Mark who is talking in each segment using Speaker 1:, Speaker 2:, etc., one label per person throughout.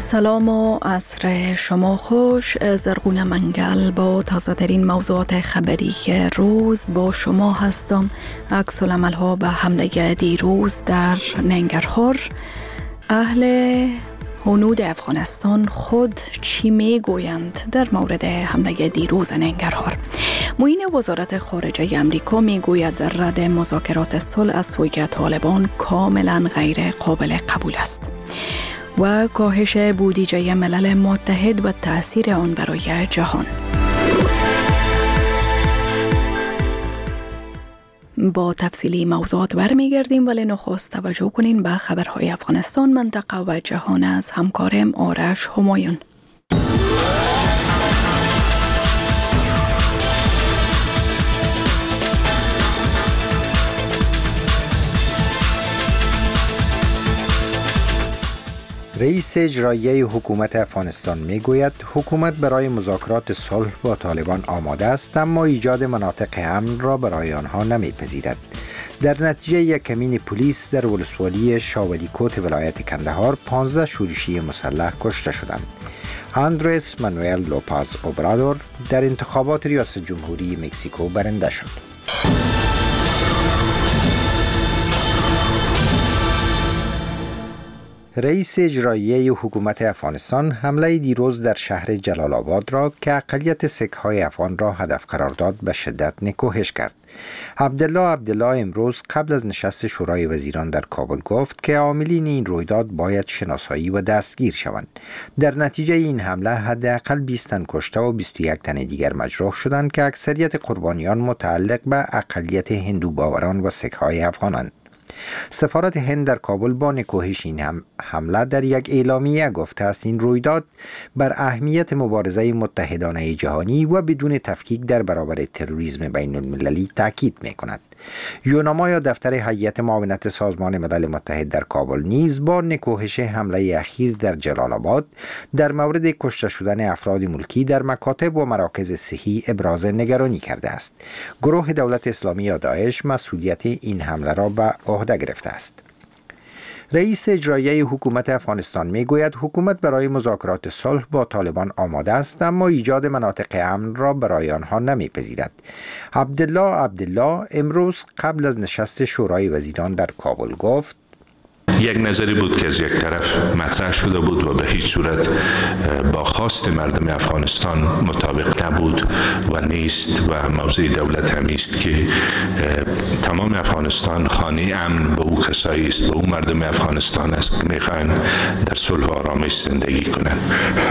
Speaker 1: سلام و عصر شما خوش. زرغون منگل با تازه ترین موضوعات خبری که روز با شما هستم. عکس العمل ها به حمله دیروز در ننگرهار. اهل هنود افغانستان خود چی می گویند در مورد حمله دیروز ننگرهار؟ معین وزارت خارجه امریکا می گوید رد مذاکرات صلح از سوی طالبان کاملا غیر قابل قبول است. و کاهش بودجه ملل متحد و تأثیر آن برای جهان. با تفصیلی موضوعات برمیگردیم، ولی نخست توجه کنین به خبرهای افغانستان، منطقه و جهان از همکارم آرش همایون.
Speaker 2: رئیس اجرایی حکومت افغانستان میگوید حکومت برای مذاکرات صلح با طالبان آماده است، اما ایجاد مناطق امن را برای آنها نمیپذیرد. در نتیجه یک کمین پلیس در ولسوالی شاولیکوت ولایت کندهار 15 شورشی مسلح کشته شدند. اندرس مانوئل لوپز اوبرادور در انتخابات ریاست جمهوری مکزیکو برنده شد. رئیس اجرایی حکومت افغانستان حمله دیروز در شهر جلال آباد را که اقلیت سیک‌های افغان را هدف قرار داد به شدت نکوهش کرد. عبدالله امروز قبل از نشست شورای وزیران در کابل گفت که عاملین این رویداد باید شناسایی و دستگیر شوند. در نتیجه این حمله حداقل 20 تن کشته و 21 تن دیگر مجروح شدند که اکثریت قربانیان متعلق به اقلیت هندو باوران و سیک‌های افغانند. سفارت هند در کابل با نکوهش این حمله در یک اعلامیه گفته است این رویداد بر اهمیت مبارزه متحدانه جهانی و بدون تفکیک در برابر تروریسم بین المللی تاکید می کند. یوناما یا دفتر هیئت معاونت سازمان ملل متحد در کابل نیز با نکوهش حمله اخیر در جلال آباد در مورد کشته شدن افراد ملکی در مکاتب و مراکز صحی ابراز نگرانی کرده است. گروه دولت اسلامی یا داعش مسئولیت این حمله را به عهده گرفته است. رئیس اجرایی حکومت افغانستان میگوید حکومت برای مذاکرات صلح با طالبان آماده است، اما ایجاد مناطق امن را برای آنها نمیپذیرد. عبدالله امروز قبل از نشست شورای وزیران در کابل گفت
Speaker 3: یک نظری بود که از یک طرف مطرح شده بود و به هیچ صورت با خواست مردم افغانستان مطابق نبود و نیست و موضع دولت هم است که تمام افغانستان خانه امن به او کسایی است، به او مردم افغانستان است که میخواهند در صلح و آرامش زندگی کنند.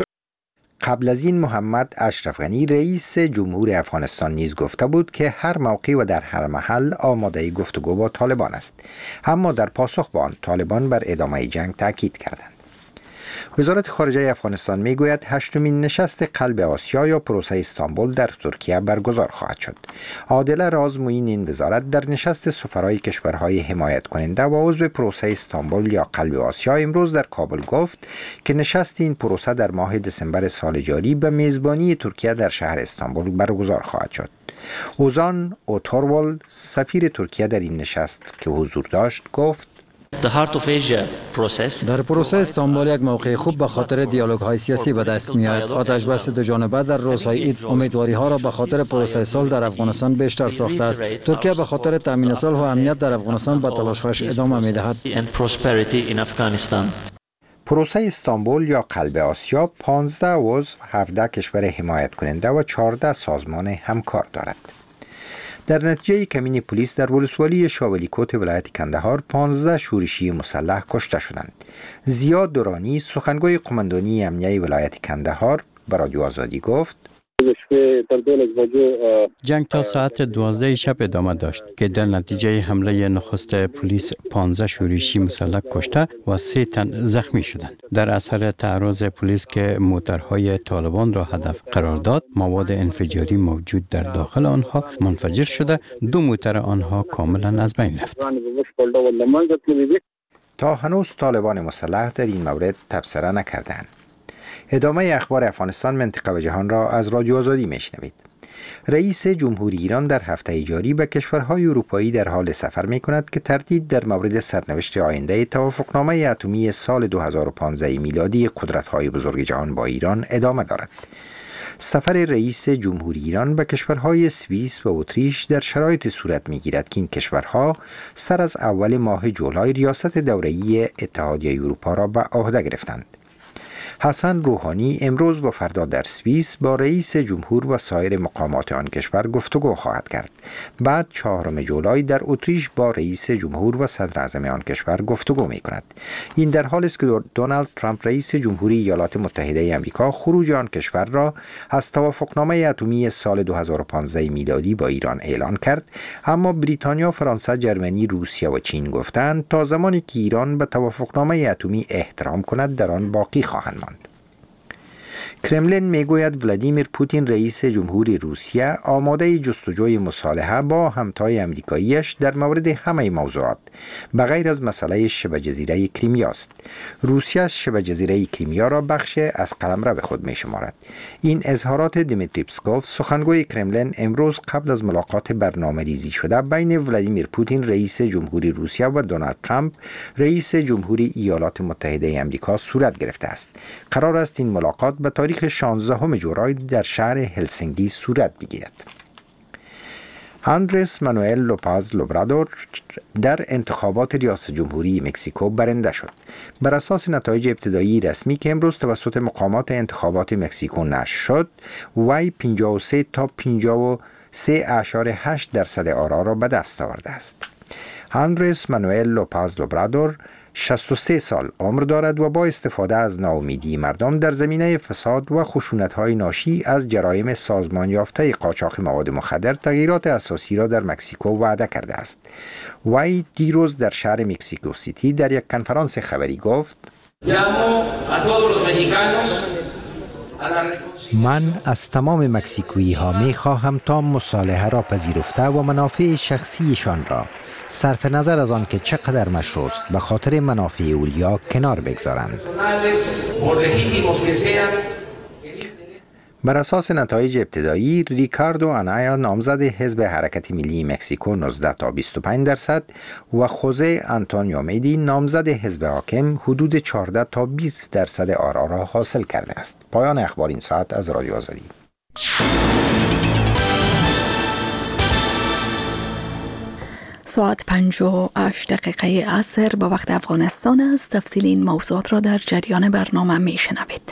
Speaker 2: قبل از این محمد اشرف غنی رئیس جمهور افغانستان نیز گفته بود که هر موقع و در هر محل آماده گفتگو با طالبان است، اما در پاسخ به آن طالبان بر ادامه جنگ تاکید کردند. وزارت خارجه افغانستان میگوید 8مین نشست قلب آسیا یا پروسه استانبول در ترکیه برگزار خواهد شد. عادله راز معین این وزارت در نشست سفرای کشورهای حمایت کننده و عضو پروسه استانبول یا قلب آسیا امروز در کابل گفت که نشست این پروسه در ماه دسامبر سال جاری به میزبانی ترکیه در شهر استانبول برگزار خواهد شد. اوزان اوتورول سفیر ترکیه در این نشست که حضور داشت گفت
Speaker 4: در پروسه استانبول یک موقع خوب به خاطر دیالوگ های سیاسی به دست می آید. آتش بس دو جانبه در روزهای عید امیدواری ها را به خاطر پروسه صلح در افغانستان بیشتر ساخته است. ترکیه به خاطر تامین صلح و امنیت در افغانستان به تلاش‌هایش ادامه می دهد.
Speaker 2: پروسه استانبول یا قلب آسیا 15 عضو، 17 کشور حمایت کننده و 14 سازمان همکار دارد. در نتیجه کمین پلیس در ولسوالی شاولیکوت ولایت کندهار 15 شورشی مسلح کشته شدند. زیاد دورانی سخنگوی قماندانی امنیه ولایت کندهار به رادیو آزادی گفت
Speaker 5: جنگ تا ساعت 12 شب ادامه داشت که در نتیجه حمله نخست پلیس 15 شورشی مسلح کشته و 3 تن زخمی شدند. در اثر تعرض پلیس که موترهای طالبان را هدف قرار داد، مواد انفجاری موجود در داخل آنها منفجر شده، 2 موتر آنها کاملا از بین رفت.
Speaker 2: تا هنوز طالبان مسلح در این مورد تبصره نکردند. ادامه اخبار افغانستان، منطقه و جهان را از رادیو آزادی میشنوید. رئیس جمهوری ایران در هفته جاری به کشورهای اروپایی در حال سفر می کند که تردید در مورد سرنوشت آینده توافقنامه اتمی سال 2015 میلادی قدرت‌های بزرگ جهان با ایران ادامه دارد. سفر رئیس جمهوری ایران به کشورهای سوئیس و اتریش در شرایط صورت می‌گیرد که این کشورها سر از اول ماه جولای ریاست دوره‌ای اتحادیه اروپا را به عهده گرفتند. حسن روحانی امروز و فردا در سوئیس با رئیس جمهور و سایر مقامات آن کشور گفتگو خواهد کرد. بعد 4 جولای در اتریش با رئیس جمهور و صدر اعظم آن کشور گفتگو می کند. این در حالی است که دونالد ترامپ رئیس جمهوری ایالات متحده آمریکا خروج آن کشور را از توافقنامه اتمی سال 2015 میلادی با ایران اعلان کرد، اما بریتانیا، فرانسه، جرمنی، روسیه و چین گفتند تا زمانی که ایران به توافقنامه اتمی احترام کند در آن باقی خواهند ماند. کرملین میگوید ولادیمیر پوتین رئیس جمهوری روسیه آماده جستجوی مصالحه با همتای آمریکاییش در مورد همه موضوعات به غیر از مسئله شبه جزیره کریمیا است. روسیه شبه جزیره کریمیا را بخش از قلمرو به خود می شمارد. این اظهارات دیمیتری پسکوف، سخنگوی کرملین، امروز قبل از ملاقات برنامه‌ریزی شده بین ولادیمیر پوتین رئیس جمهوری روسیه و دونالد ترامپ رئیس جمهوری ایالات متحده آمریکا صورت گرفته است. قرار است این ملاقات به تاریخ 16 جولای در شهر هلسینکی صورت بگیرد. آندرس مانوئل لوپز لوبرادور در انتخابات ریاست جمهوری مکزیکو برنده شد. بر اساس نتایج ابتدایی رسمی که امروز توسط مقامات انتخابات مکزیکو نشر شد، وی 53 تا 53.8% آرا را به دست آورده است. آندرس مانوئل لوپز لوبرادور 63 سال عمر دارد و با استفاده از ناامیدی مردم در زمینه فساد و خشونت‌های ناشی از جرایم سازمان یافته قاچاق مواد مخدر تغییرات اساسی را در مکزیکو وعده کرده است. وی دیروز در شهر مکزیکو سیتی در یک کنفرانس خبری گفت: من از تمام مکزیکویی ها می خواهم تا مصالحه را پذیرفته و منافع شخصیشان را صرف نظر از آن که چقدر مشروع است به خاطر منافع اولیا کنار بگذارند. بر اساس نتایج ابتدایی، ریکاردو آنایا نامزد حزب حرکت ملی مکزیکو 19 تا 25% و خوزه آنتونیو میدی نامزد حزب حاکم حدود 14 تا 20% آرا را حاصل کرده است. پایان اخبار این ساعت از رادیو آزادی.
Speaker 1: ساعت 5:08 عصر با وقت افغانستان است. تفصیل این موضوعات را در جریان برنامه می شنوید.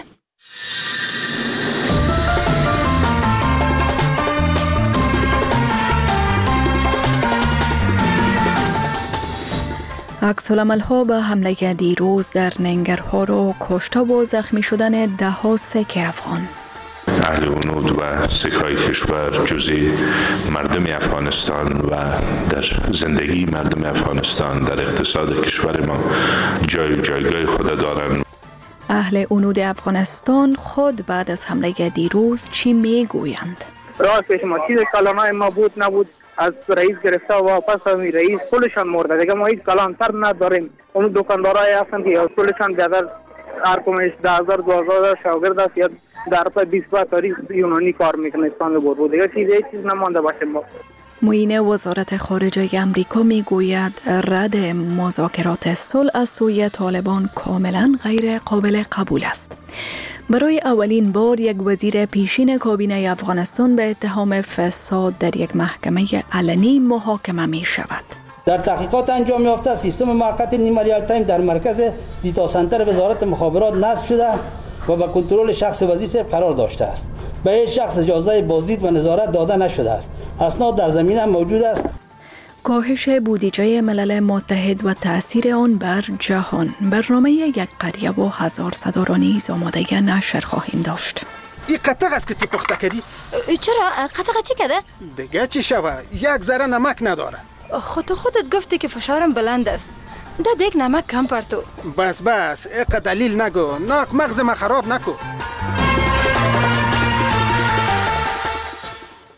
Speaker 1: عکس‌العمل‌ها به حمله دیروز در ننگرهار و کشته و زخمی شدن ده‌ها سیک افغان.
Speaker 3: اهل اونود و سکهای کشور جزئی مردم افغانستان و در زندگی مردم افغانستان در اقتصاد کشور ما جایگاه خود دارند.
Speaker 1: اهل اونود افغانستان خود بعد از حمله دیروز چی میگویند؟
Speaker 6: راستش ما چیز کلامه ما بود نبود، از رئیس گرفته و واپس از رئیس پولشان مرده دیگه، ما هیچ کلام تر نداریم. اون دکاندارای هستن که پولشان بیادر هر کمش 10,000 12,000 شاگرد است یا در پای 20 تاریخ یونانی کار میکنه استان بود دیگه، چیز نمانده باشه.
Speaker 1: معین وزارت خارجه امریکا میگوید رد مذاکرات صلح از سوی طالبان کاملا غیر قابل قبول است. برای اولین بار یک وزیر پیشین کابینه افغانستان به اتهام فساد در یک محکمه علنی محاکمه می شود.
Speaker 7: در تحقیقات انجام یافته سیستم موقت نیمه ریال تایم در مرکز دیتا سنتر وزارت مخابرات نصب شده و به کنترل شخص وزیر صاحب قرار داشته است. به هیچ شخص اجازه بازدید و نظارت داده نشده است. اسناد در زمینه موجود است.
Speaker 1: کاهش بودجه ملل متحد و تأثیر آن بر جهان، برنامه یک قریه و 1000 صدا را نیز آماده نشر خواهیم داشت.
Speaker 8: این قطق است که تو پخته کردی؟
Speaker 9: چرا؟ قطق چی کرده؟
Speaker 8: دیگه چی شوه؟ یک ذره نمک نداره.
Speaker 9: خودت گفتی که فشارم بلند است. ده دیگ نمک کم پرتو.
Speaker 8: بس اقا دلیل نگو، ناک مغز ما خراب نکو.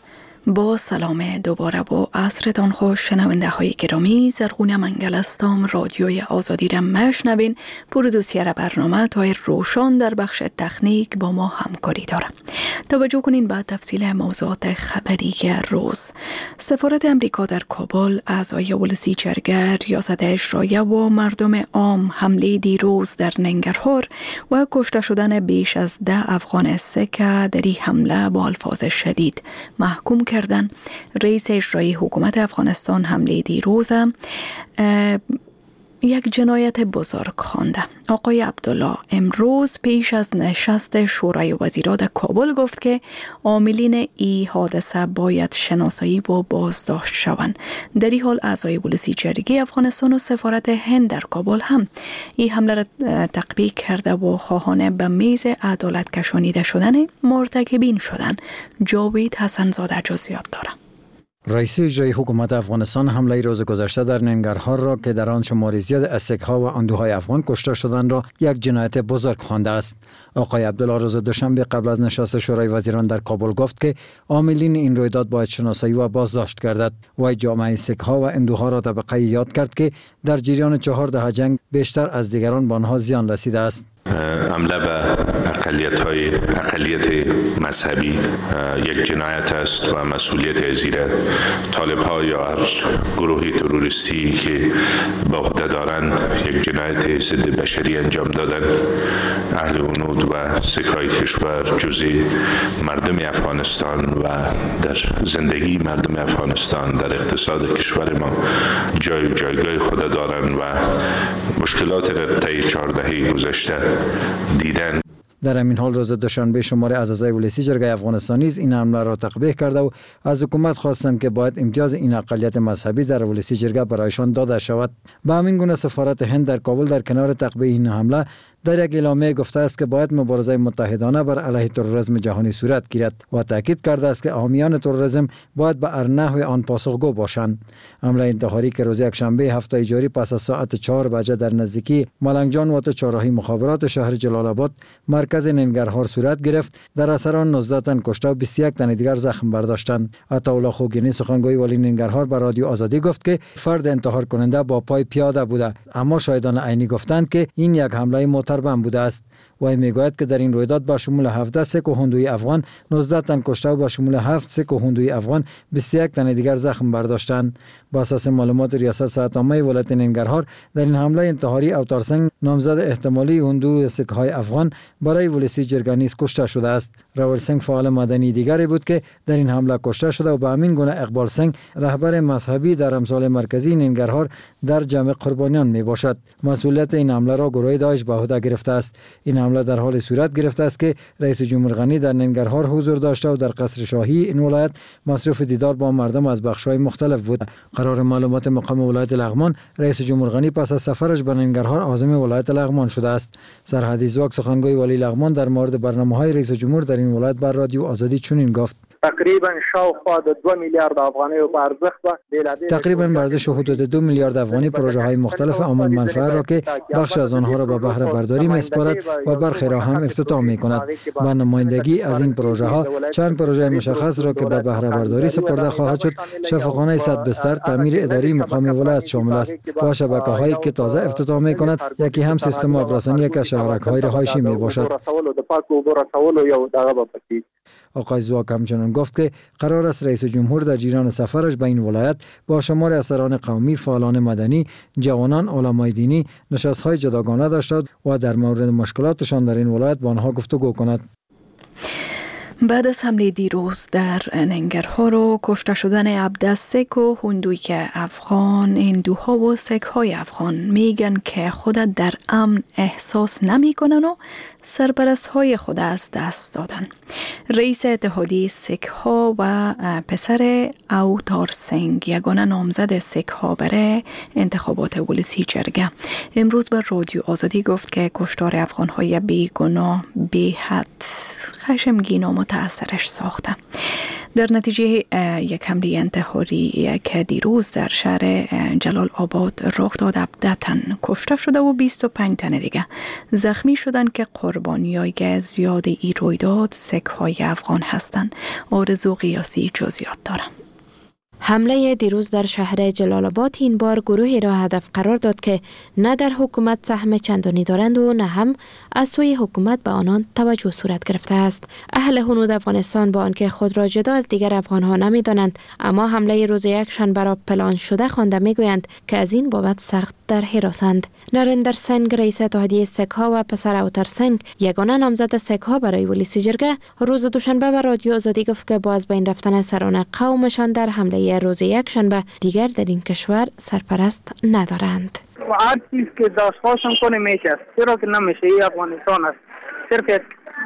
Speaker 1: با سلام دوباره با عصرتان خوش شنونده های گرامی. زرغونه منگل هستم. رادیوی آزادی را میشنوین. پرودوسر برنامه تایر روشان در بخش تکنیک با ما همکاری داره. توجه کنین به تفصیل موضوعات خبری روز. سفارت امریکا در کابل، اعضای ولسی جرگه، ریاست اجرایه و مردم عام حمله دیروز در ننگرهار و کشته شدن بیش از 10 افغان سک در این حمله با الفاظ شدید محکوم کردن. رئیس اجرایی حکومت افغانستان حمله دیروز یک جنایت بزرگ خوانده. آقای عبدالله امروز پیش از نشست شورای وزیران در کابل گفت که عاملین این حادثه باید شناسایی و بازداشت شوند. در این حال اعضای ولسی جرگه افغانستان و سفارت هند در کابل هم این حمله را تقبیح کرده و خواهان به میز عدالت کشانیده شدن مرتکبین شدند. جاوید حسنزاده جزئیات داره.
Speaker 4: رئیس اجرایی حکومت افغانستان حمله روز گذشته در ننگرهار را که در آن شماری زیاد از سک‌ها و اندوهای افغان کشته شدند را یک جنایت بزرگ خوانده است. آقای عبدالله روز دوشنبه قبل از نشست شورای وزیران در کابل گفت که عاملین این رویداد باید شناسایی و بازداشت گردد. وی جامعه سک‌ها و اندوها را طبقه یاد کرد که در جریان 4 دهه جنگ بیشتر از دیگران به آنها زیان رسیده است.
Speaker 3: حمله به اقلیت مذهبی یک جنایت است و مسئولیت زیر طالب ها یا هر گروهی تروریستی که به عهده دارند یک جنایت ضد بشری انجام دادن. اهل هنود و سک‌های کشور جزء مردم افغانستان و در زندگی مردم افغانستان در اقتصاد کشور ما جایگاه خود دارند و مشکلات را طی 4 دهه گذشته دیدن.
Speaker 4: در همین حال روز دوشنبه شماری از اعضای ولسی جرگه افغانستان نیز این حمله را تقبیح کرده و از حکومت خواستند که باید امتیاز این اقلیت مذهبی در ولسی جرگه برایشان داده شود. به همین گونه سفارت هند در کابل در کنار تقبیح این حمله در یک اعلامیه گفته است که باید مبارزه متحدانه بر علیه تروریسم جهانی صورت گیرد و تاکید کرده است که حامیان تروریسم باید به هر نحو آن پاسخگو باشند. حمله انتحاری که روز یکشنبه هفته جاری پس از ساعت 4 بجه در نزدیکی ملنگجان و چهارراهی مخابرات شهر جلال آباد مرکز ننگرهار صورت گرفت، در اثر آن 19 تن کشته و 21 تن دیگر زخم برداشتند. عطاالله خوگینی سخنگوی والی ننگرهار به رادیو آزادی گفت که فرد انتحار کننده با پای پیاده بوده، اما شاهدان عینی گفتند که این یک حمله تربم بوده است. و میگوید که در این رویداد با شمول 17 سک و هندوی افغان 19 تن کشته و با شمول 7 سک و هندوی افغان 21 تن دیگر زخم برداشتند. با اساس معلومات ریاست صحت عامه ولایت ننگرهار در این حمله انتحاری اوتار سنگ نامزد احتمالی هندو سک‌های افغان برای ولسی جرگه نیز کشته شده است. راول سنگ فعال مدنی دیگری بود که در این حمله کشته شده و به همین گونه اقبال سنگ رهبر مذهبی در امسال مرکزی ننگرهار در جمع قربانیان می باشد. مسئولیت این حمله را گروه داعش به عهده گرفته است. این حمله در حال صورت گرفته است که رئیس جمهور غنی در ننگرهار حضور داشته و در قصر شاهی این ولایت مصروف دیدار با مردم از بخش‌های مختلف بود. قرار معلومات مقام ولایت لغمان، رئیس جمهور غنی پس از سفرش به ننگرهار عازم ولایت لغمان شده است. سرحدی زواک سخنگوی والی لغمان در مورد برنامه‌های رئیس جمهور در این ولایت بر رادیو آزادی چنین گفت:
Speaker 6: تقریبا شاوخوا 2 میلیارد افغانی و
Speaker 4: تقریبا به ارزش حدود 2 میلیارد افغانی پروژه‌های مختلف عامل منفعه را که بخش از آنها را به بهره برداری می‌سپارد و برخی را هم افتتاح می‌کند. با نمایندگی از این پروژه‌ها چند پروژه مشخص را که به بهره برداری سپرده خواهد شد شفاخانه 100 بستر، تعمیر اداری مقام ولایت شامل است. با شبکه‌هایی که تازه افتتاح می‌کند، یکی هم سیستم آبرسانی که شهرک‌های رهایشی می‌باشد. آقای زواک همچنان گفت که قرار است رئیس جمهور در جریان سفرش به این ولایت با شمار افسران قومی، فعالان مدنی، جوانان، علمای دینی نشست‌های جداگانه داشته و در مورد مشکلاتشان در این ولایت با آنها گفتگو کند.
Speaker 1: بعد از حمله دیروز در ننگرهار و کشته شدن 17 سک و هندوی افغان، هندوها و سک‌های افغان میگن که خود در امن احساس نمی کنن و سرپرست‌های خود از دست دادن. رئیس اتحادیه سک‌ها و پسر اوتار سنگ، یگانه نامزد سک‌ها برای انتخابات ولسی جرگه، امروز به رادیو آزادی گفت که کشتار افغان‌های بیگناه بی حد خشمگین و متأثرش ساخته. در نتیجه یک حمله انتحاری که دیروز در شهر جلال آباد رخ داد 17 تن کشته شده و 25 تن دیگه زخمی شدند که قربانیای زیاد این رویداد سک‌های افغان هستند. آرزو قیاسی جزئیات دارم.
Speaker 10: حمله دیروز در شهر جلال آباد این بار گروهی را هدف قرار داد که نه در حکومت سهم چندانی دارند و نه هم از سوی حکومت به آنان توجه صورت گرفته است. اهل هنود افغانستان با آنکه خود را جدا از دیگر افغانها نمی‌دانند، اما حمله روز یکشنبه را پلان شده خوانده می‌گویند که از این بابت سخت در حراسند. نریندر سنگ رئیس اتحادیه سک‌ها و پسر اوتر سنگ یگانه نامزد سک‌ها برای ولیسی جرگه روز دوشنبه به رادیو آزادی گفت که با از بین رفتن سران قومشان در حمله روز یکشنبه دیگر در این کشور سرپرست ندارند.
Speaker 6: هر چیز که داشتهاشون کنه میشه، چرا که نمیشه؟ این افغانستان است. صرف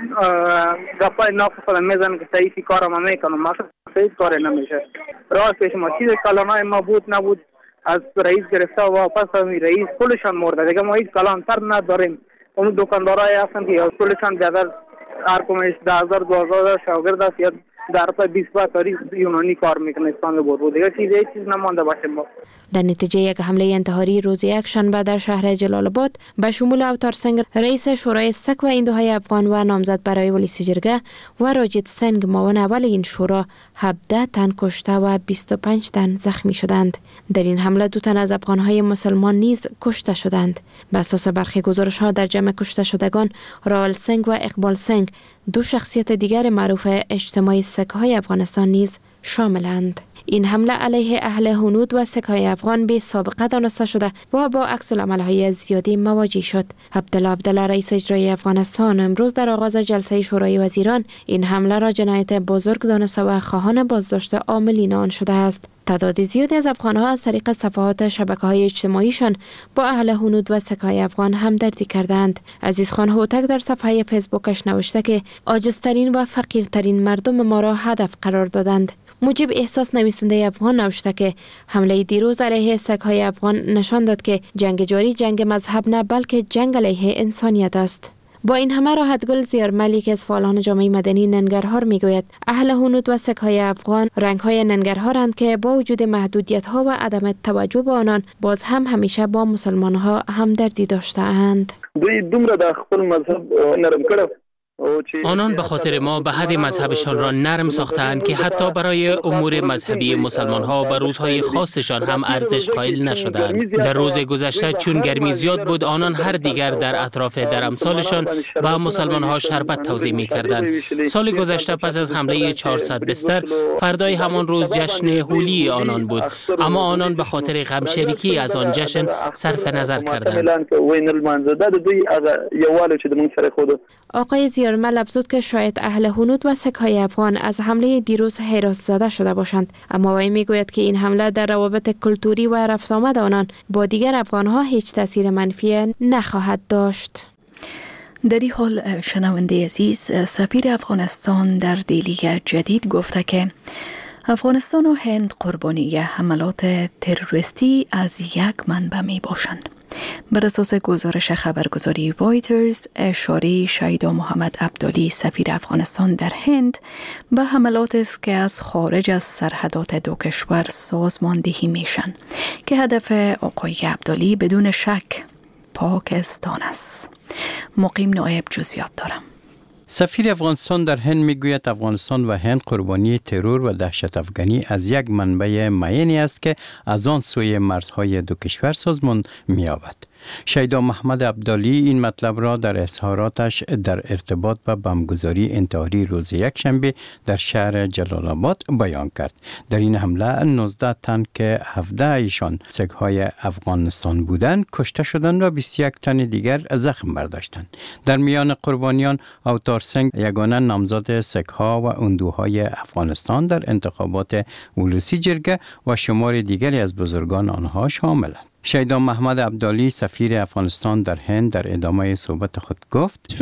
Speaker 6: گپای ناقص میزن که صحیحی کارم میکنم، مثلا صحیح کار نمیشه. راه پیش ما چیز کلمه ما بود نبود، از رئیس گرفته و واپس همین رئیس کلشان مرده دیگه. ما هیچ کلانتر نداریم. اون دکاندارای هستن که کلشان بیادر هر کمش 10,000-12,000 شاگرد است یا در پای 20 تاریخ یونانی کار میکنه اسپانیا بود دیگه چیز نمانده باشه. ما
Speaker 10: در نتیجه یک حمله انتحاری روز یکشنبه در شهر جلال آباد به شمول اوتار سنگ رئیس شورای سک و ایندوهای افغان و نامزد برای ولیسی جرگه و راجد سنگ معاون اول این شورا 17 تن کشته و 25 تن زخمی شدند. در این حمله 2 تن از افغانهای مسلمان نیز کشته شدند. به اساس برخی گزارش‌ها در جمع کشته شدگان راول سنگ و اقبال سنگ 2 شخصیت دیگر معروف اجتماعی سک‌های افغانستان نیز شاملند. این حمله علیه اهل هنود و سک‌های افغان به سابقه دانسته شده و با عکس‌العمل‌های زیادی مواجه شد. عبدالله رئیس اجرایی افغانستان امروز در آغاز جلسه شورای وزیران این حمله را جنایت بزرگ دانسته و خواهان بازداشت عاملین آن شده است. تعداد زیادی از افغان‌ها از طریق صفحات شبکه‌های اجتماعیشان با اهل هنود و سک‌های افغان همدردی کردند. عزیزخان هوتک در صفحه فیسبوکش نوشته که عاجزترین و فقیرترین مردم ما را هدف قرار دادند. موجب احساس نویسنده افغان نوشته که حمله دیروز علیه سک‌های افغان نشان داد که جنگ جاری جنگ مذهب نه بلکه جنگ علیه انسانیت است. با این همه راحتگل زیارملی که از فعالان جامعه مدنی ننگرهار میگوید اهل هنود و سک‌های افغان رنگ‌های ننگرهارند که با وجود محدودیت‌ها و عدم توجه به آنان باز هم همیشه با مسلمان‌ها همدردی داشته‌اند.
Speaker 11: دوی دومره د خپل مذهب نرم کړو.
Speaker 12: آنان به خاطر ما به حد مذهبشان را نرم ساختند که حتی برای امور مذهبی مسلمان‌ها به روزهای خاصشان هم ارزش قائل نشدند. در روز گذشته چون گرمی زیاد بود آنان هر دیگر در اطراف درمسالشان به مسلمان‌ها شربت توزیع می‌کردند. سال گذشته پس از حمله 400 بستر فردای همان روز جشن هولی آنان بود، اما آنان به خاطر غمشریکی از آن جشن صرف نظر کردند.
Speaker 10: آقای زیارمل افزود که شاید اهل هنود و سک‌های افغان از حمله دیروز هراس زده شده باشند، اما وی میگوید که این حمله در روابط کلتوری و رفت آمد آنان با دیگر افغان‌ها هیچ تاثیر منفی نخواهد داشت.
Speaker 1: در این حال شنونده عزیز، سفیر افغانستان در دیلی جدید گفته که افغانستان و هند قربانی حملات تروریستی از یک منبع می باشند. بر اساس گزارش خبرگزاری رایترز، اشاره شیدا محمد عبدالی سفیر افغانستان در هند به حملات است که از خارج از سرحدات دو کشور سازماندهی میشن که هدف آقای عبدالی بدون شک پاکستان است. مقیم نایب جزئیات دارم.
Speaker 5: سفیر افغانستان در هند میگوید افغانستان و هند قربانی ترور و دهشت افغانی از یک منبع معینی است که از آن سوی مرزهای دو کشور سازمان می‌یابد. شیدا محمد عبدالی این مطلب را در اظهاراتش در ارتباط با بمبگذاری انتحاری روز یکشنبه در شهر جلال آباد بیان کرد. در این حمله 19 تن که 17 ایشان سک‌های افغانستان بودند کشته شدند و 21 تن دیگر زخم برداشتند. در میان قربانیان اوتار سنگ یگانه نامزد سک‌ها و اندوهای افغانستان در انتخابات ولسی جرگه و شمار دیگری از بزرگان آنها شاملند. شیدا محمد عبدالی سفیر افغانستان در هند در ادامه صحبت خود گفت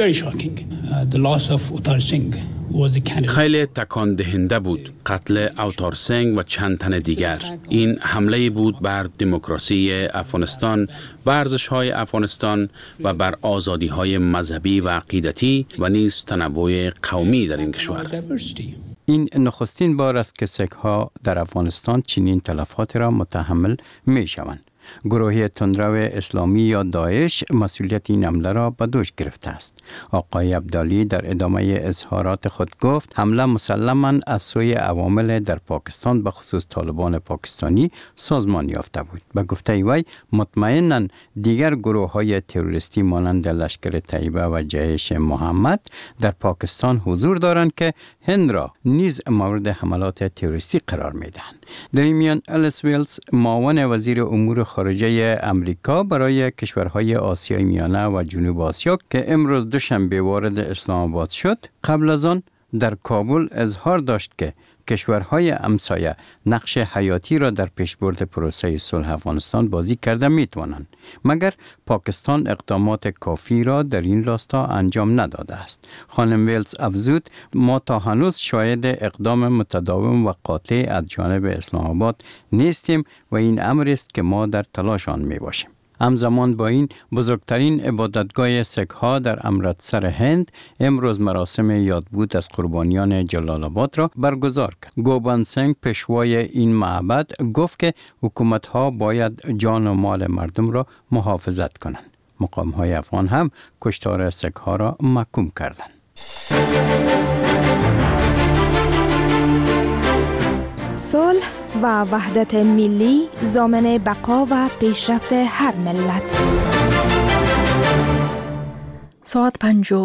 Speaker 13: خیلی تکان دهنده بود قتل اوتار سنگ و چند تن دیگر. این حمله بود بر دموکراسی افغانستان، بر ارزش‌های افغانستان و بر آزادی‌های مذهبی و عقیدتی و نیز تنوع قومی در این کشور.
Speaker 5: این نخستین بار است که سک‌ها در افغانستان چنین تلفات را متحمل می شوند. گروه تندرو اسلامی یا داعش مسئولیت این حمله را به دوش گرفته است. آقای عبدالی در ادامه اظهارات خود گفت حمله مسلماً از سوی عوامل در پاکستان به خصوص طالبان پاکستانی سازمان یافته بود. به گفته وی مطمئناً دیگر گروه‌های تروریستی مانند لشکر طیبه و جیش محمد در پاکستان حضور دارند که هند را نیز مورد حملات تروریستی قرار می‌دهند. در این میان الیس ویلز معاون وزیر امور خارجه امریکا برای کشورهای آسیای میانه و جنوب آسیا که امروز دوشنبه وارد اسلام آباد شد، قبل از آن در کابل اظهار داشت که کشورهای همسایه نقش حیاتی را در پیشبرد پروسه صلح افغانستان بازی کرده میتوانند، مگر پاکستان اقدامات کافی را در این راستا انجام نداده است. خانم ویلز افزود ما تا هنوز شاهد اقدام متداوم و قاطع از جانب اسلام آباد نیستیم و این امر است که ما در تلاش آن می باشیم. همزمان با این بزرگترین عبادتگاه سک‌ها در امرتسر هند امروز مراسم یادبود از قربانیان جلال آباد را برگزار کرد. گوبند سنگ پیشوای این معبد گفت که حکومت‌ها باید جان و مال مردم را محافظت کنند. مقام‌های افغان هم کشتار سک‌ها را محکوم کردند.
Speaker 14: صلح و وحدت ملی ضامن بقا و پیشرفت هر ملت.
Speaker 1: ساعت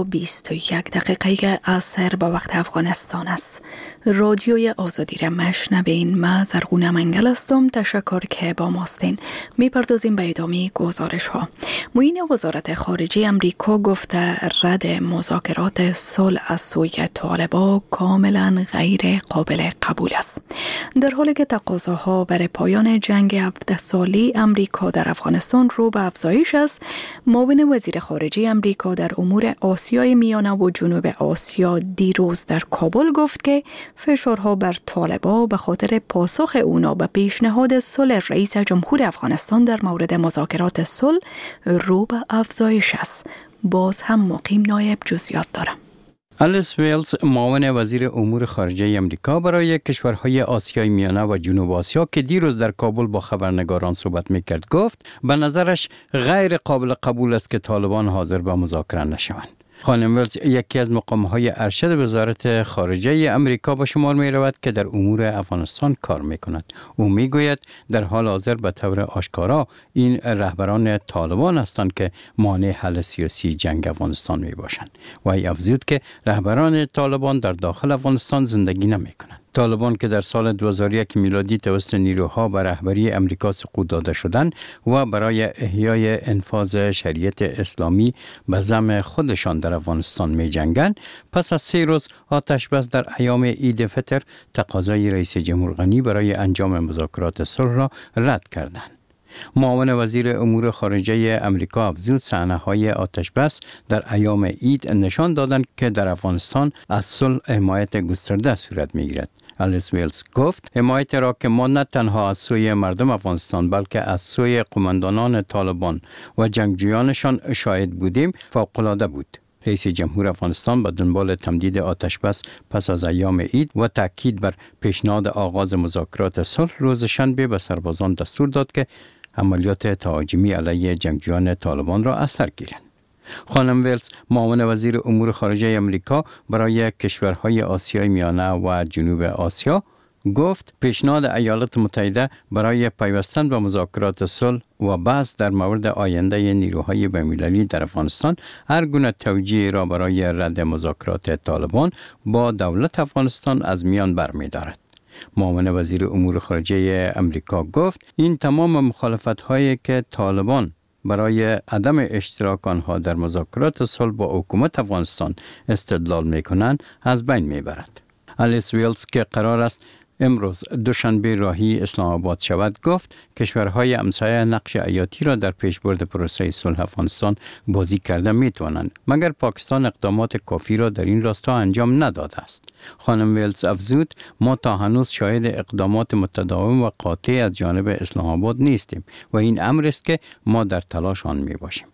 Speaker 1: 5:21 عصر با وقت افغانستان است. رادیوی آزادی را مشنوین. من زرغونه منگل هستم. تشکر که با ماستین. میپردازیم به ادامه گزارش ها. معین وزارت خارجه امریکا گفته رد مذاکرات صلح از سوی طالبان کاملا غیر قابل قبول است. در حالی که تقاضاها برای پایان جنگ 17 سالی امریکا در افغانستان رو به افزایش است، معاون وزیر خارجه امریکا در امور آسیای میانه و جنوب آسیا دیروز در کابل گفت که فشارها بر طالبان به خاطر پاسخ اونا به پیشنهاد صلح رئیس جمهور افغانستان در مورد مذاکرات صلح رو به افزایش است. باز هم مقیم نایب جزئیات دارم.
Speaker 5: الیس ویلز معاون وزیر امور خارجه امریکا برای کشورهای آسیای میانه و جنوب آسیا که دیروز در کابل با خبرنگاران صحبت میکرد گفت به نظرش غیر قابل قبول است که طالبان حاضر به مذاکره نشوند. خانم ویلز یکی از مقام‌های ارشد وزارت خارجه امریکا به شمار می رود که در امور افغانستان کار می کند. او می گوید در حال حاضر به طور آشکارا این رهبران طالبان هستند که مانع حل سیاسی جنگ افغانستان می باشند. و ای افزود که رهبران طالبان در داخل افغانستان زندگی نمی کنند. طالبان که در سال 2001 میلادی توسط نیروها به رهبری امریکا سقوط داده شدند و برای احیای انفاذ شریعت اسلامی به زعم خودشان در افغانستان می جنگند، پس از 3 روز آتش بس در ایام عید فطر تقاضای رئیس جمهور غنی برای انجام مذاکرات صلح را رد کردند. معاون وزیر امور خارجه امریکا افزود صحنه‌های آتش‌بس در ایام عید نشان دادند که در افغانستان از صلح حمایت گسترده صورت می‌گیرد. الیس ویلز گفت حمایت را که ما نه تنها از سوی مردم افغانستان بلکه از سوی قماندانان طالبان و جنگجویانشان شاهد بودیم فوق‌العاده بود. رئیس جمهور افغانستان به دنبال تمدید آتش‌بس پس از ایام عید و تاکید بر پیشنهاد آغاز مذاکرات صلح روز شنبه به سربازان دستور داد که عملیات تهاجمی علیه جنگجویان طالبان را اثر گیرند. خانم ویلز معاون وزیر امور خارجه امریکا برای کشورهای آسیای میانه و جنوب آسیا گفت پیشنهاد ایالات متحده برای پیوستن به مذاکرات صلح و بحث در مورد آینده نیروهای بین‌المللی در افغانستان هر گونه توجیه را برای رد مذاکرات طالبان با دولت افغانستان از میان برمی‌دارد. معاون وزیر امور خارجه امریکا گفت این تمام مخالفت‌هایی که طالبان برای عدم اشتراک آنها در مذاکرات صلح با حکومت افغانستان استدلال می‌کنند از بین می‌برد. الیس ویلز که قرار است امروز دوشنبه راهی اسلام آباد شود گفت کشورهای همسایه نقش حیاتی را در پیشبرد پروسه صلح افغانستان بازی کرده میتوانند، مگر پاکستان اقدامات کافی را در این راستا انجام نداده است. خانم ویلز افزود ما تا هنوز شاهد اقدامات متداوم و قاطع از جانب اسلام آباد نیستیم و این امر است که ما در تلاش آن می باشیم.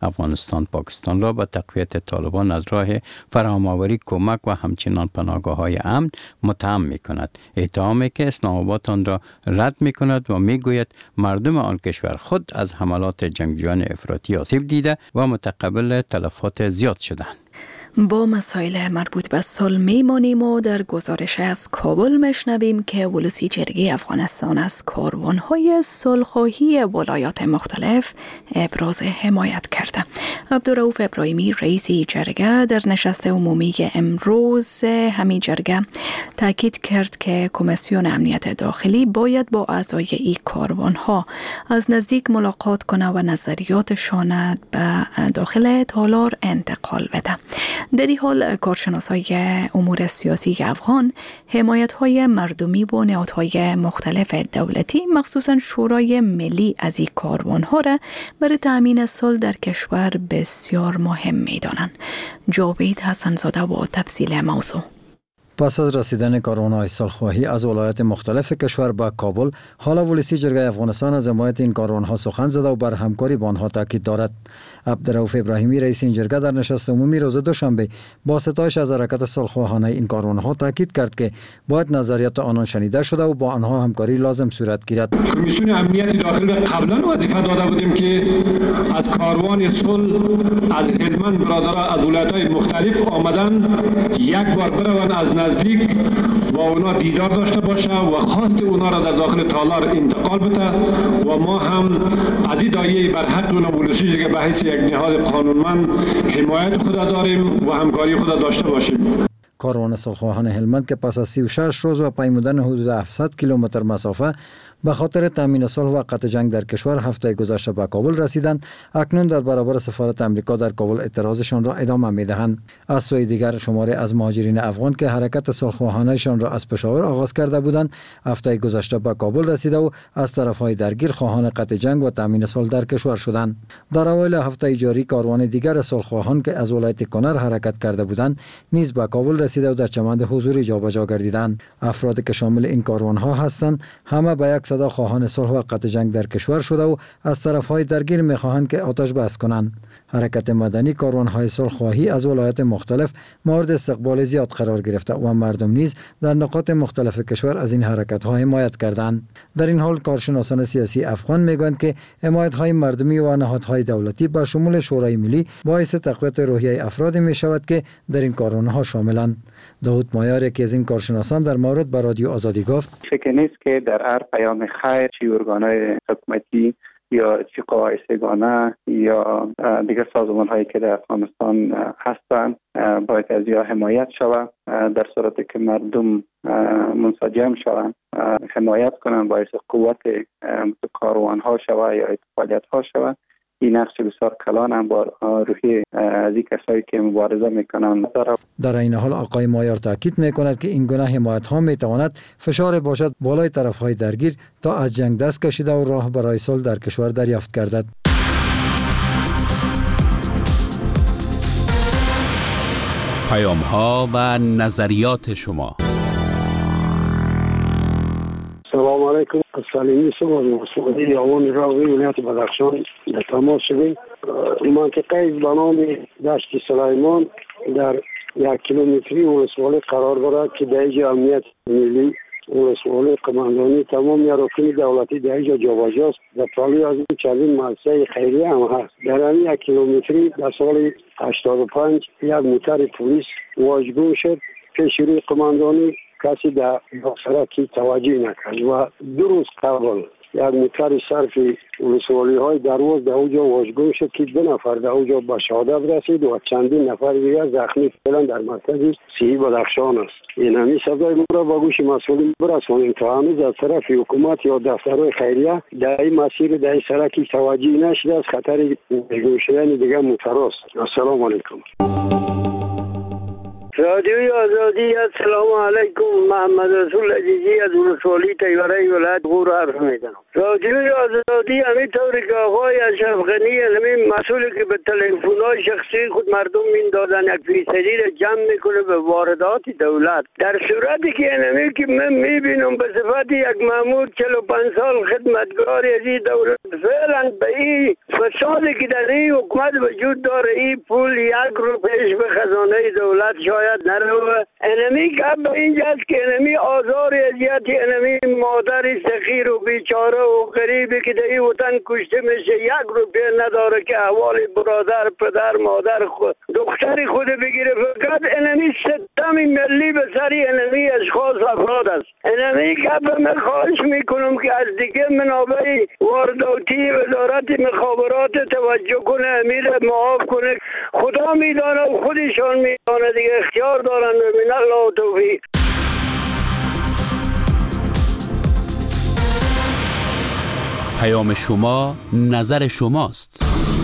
Speaker 5: افغانستان پاکستان را به تقویت طالبان از راه فراهم‌آوری کمک و همچنین پناهگاه‌های امن متهم می‌کند. اتهامی که اسلام آباد آن را رد می‌کند و می‌گوید مردم آن کشور خود از حملات جنگجویان افراطی آسیب دیده و متقبل تلفات زیاد شدند.
Speaker 1: با مسائل مربوط به صلح میمانیم و در گزارش از کابل میشنویم که ولسی جرگه افغانستان از کاروانهای صلح‌خواهی ولایات مختلف ابراز حمایت کرده. عبدالرؤوف ابراهیمی رئیس جرگه در نشست عمومی امروز همین جرگه تاکید کرد که کمیسیون امنیت داخلی باید با اعضای این کاروانها از نزدیک ملاقات کنه و نظریاتشان به داخل تالار انتقال بده. در این حال کارشناسای امور سیاسی افغان حمایت‌های مردمی و نهادهای مختلف دولتی مخصوصاً شورای ملی از این کاروان‌ها را برای تأمین صلح در کشور بسیار مهم می‌دانند. جاوید حسن‌زاده با تفصیل موضوع.
Speaker 4: پس از رسیدن کاروان‌های صلح‌خواهی از ولایات مختلف کشور به کابل، حالا ولسی جرگه افغانستان از حمایت این کاروان‌ها سخن زده و بر همکاری با آنها تاکید دارد. عبدالرؤوف ابراهیمی رئیس این جرگه در نشست عمومی روز دوشنبه با ستایش از حرکت صلح‌خواهانه این کاروان‌ها تاکید کرد که باید نظریات آنان شنیده شده و با آنها همکاری لازم صورت گیرد.
Speaker 15: کمیسیون امنیت داخلی قبلا وظیفه داده بودیم که از کاروان صلح از هلمند برادران از ولایت‌های مختلف آمدن یک بار بروند از نزدیک با اونا دیدار داشته باشه و خواست اونا را در داخل تالار انتقال بده و ما هم از این دایره بر حق اونا ولسی که به حیث یک نهاد قانونمند حمایت خود داریم و همکاری خود داشته باشیم.
Speaker 4: کاروان صلح‌خواهان هلمند که پس از 36 روز و پیمودن حدود 700 کیلومتر مسافه به خاطر تامین صلح و قطع جنگ در کشور هفته گذشته به کابل رسیدند، اکنون در برابر سفارت امریکا در کابل اعتراضشان را ادامه می‌دهند. از سوی دیگر شماری از مهاجرین افغان که حرکت صلح‌خواهانه‌شان را از پشاور آغاز کرده بودند، هفته گذشته به کابل رسیده و از طرف‌های درگیر خواهان قطع جنگ و تامین صلح در کشور شدند. در اوایل هفته جاری کاروان دیگر صلح‌خواهان که از ولایت کنر حرکت کرده بودند، نیز به کابل رسیده و در چمند حضوری جابجا گردیدند. افرادی که شامل این کاروان‌ها هستند، همه به یک صدا خواهان صلح و قطع جنگ در کشور شده و از طرف‌های درگیر می‌خواهند که آتش بس کنند. حرکت مدنی کاروان‌های صلح‌خواهی از ولایات مختلف مورد استقبال زیاد قرار گرفته و مردم نیز در نقاط مختلف کشور از این حرکت‌ها حمایت کردند. در این حال کارشناسان سیاسی افغان می‌گویند که حمایت‌های مردمی و نهادهای دولتی با شمول شورای ملی باعث تقویت روحیه افراد می‌شود که در این کاروان‌ها شاملند. داود مایار یکی از این کارشناسان در مورد به رادیو آزادی گفت:
Speaker 16: فکر نیست که در هر پیام خیر چی ارگان‌های حکومتی یا چی قوای سگانه یا دیگر سازمان هایی که در افغانستان هستند باید از یا حمایت شود، در صورتی که مردم منسجم شوند حمایت کنند باعث قوت کاروان ها شود یا فعالیت ها شود. این نقش بسیار کلان هم با روحی از این کسایی که مبارزه میکنند.
Speaker 4: در این حال آقای مایار تاکید میکند که این گونه حمایت ها میتواند فشار باشد بالای طرف های درگیر تا از جنگ دست کشیده و راه برای صلح در کشور دریافت گردد.
Speaker 13: پیام ها و نظریات شما.
Speaker 17: سلام علیکم. سلیمی صبح مسئولی آوان راوی ولایت بدخشان در تماس شدیم. منطقه به نام دشت سلیمان در 1 کیلومتری ولسوالی قرار دارد که در اینجا امنیت ملی ولسوالی قماندانی تمام اراکین دولتی در اینجا جابجا است و تالی از این چندین مؤسسه خیریه هم هست. در این 1 کیلومتری در سال 85 یک موتر پلیس واژگون شد. پیش روی قماندانی کسی در سرکی توجه نکرد و 2 روز قبل یک موتر صرف ولسوالی های درواز در اوجا واژگون شد که 2 نفر در اوجا به شهادت رسید و چندین نفر دیگر زخمی شدند در مرکز صحی بدخشان است. این همین صدای ما را با گوش مسئولین برسانیم تا هنوز از طرف حکومت یا دفترهای خیریه در این مسیر در این سرکی توجه نشده از خطر واژگون شدن دیگر موتر است. السلام علیکم. رادیوی آزادی، السلام علیکم. محمد رسول عزیزی از ولسوالی تیوره ولایت غور حرف میزنم. رادیوی آزادی همینطوری که آقای اشرف غنی همین مسئولی که به تلفن‌های شخصی خود مردم میندازن 1% را جمع میکنه به واردات دولت، در صورتی که همین که من میبینم به صفت یک مأمور 45 سال خدمتگاری از این دولت فعلا به این فسادی که در این حکومت وجود داره این پول 1 روپیش به خزانه دولت شاید نروه. انمی که به اینجاست که انمی آزار اذیت انمی مادر صغیر و بیچاره و غریبی که در این وطن کشته میشه 1 روپیه نداره که احوال برادر پدر مادر دختری خود بگیره. فقط انمی ستم ملی به سری انمی اشخاص افراد است. انمی که من خواهش میکنم که از دیگه منابع وارداتی وزارت مخابرات توجه کنه، امیر معاف کنه. خدا میدانه و خودشان میدانه دیگه اختیار دارن. من الله توفیق.
Speaker 13: پیام شما نظر شماست.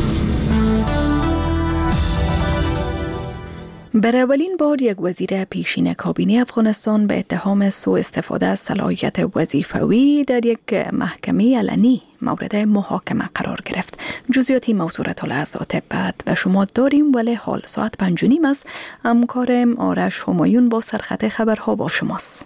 Speaker 1: برای اولین بار یک وزیر پیشین کابینه افغانستان به اتهام سوء استفاده از صلاحیت وظیفوی در یک محکمه علنی مورد محاکمه قرار گرفت. جزئیاتی موضوع را تا لحظات بعد به شما داریم، ولی حال ساعت 5:30 است. همکارم آرش همایون با سرخط خبرها با شماست.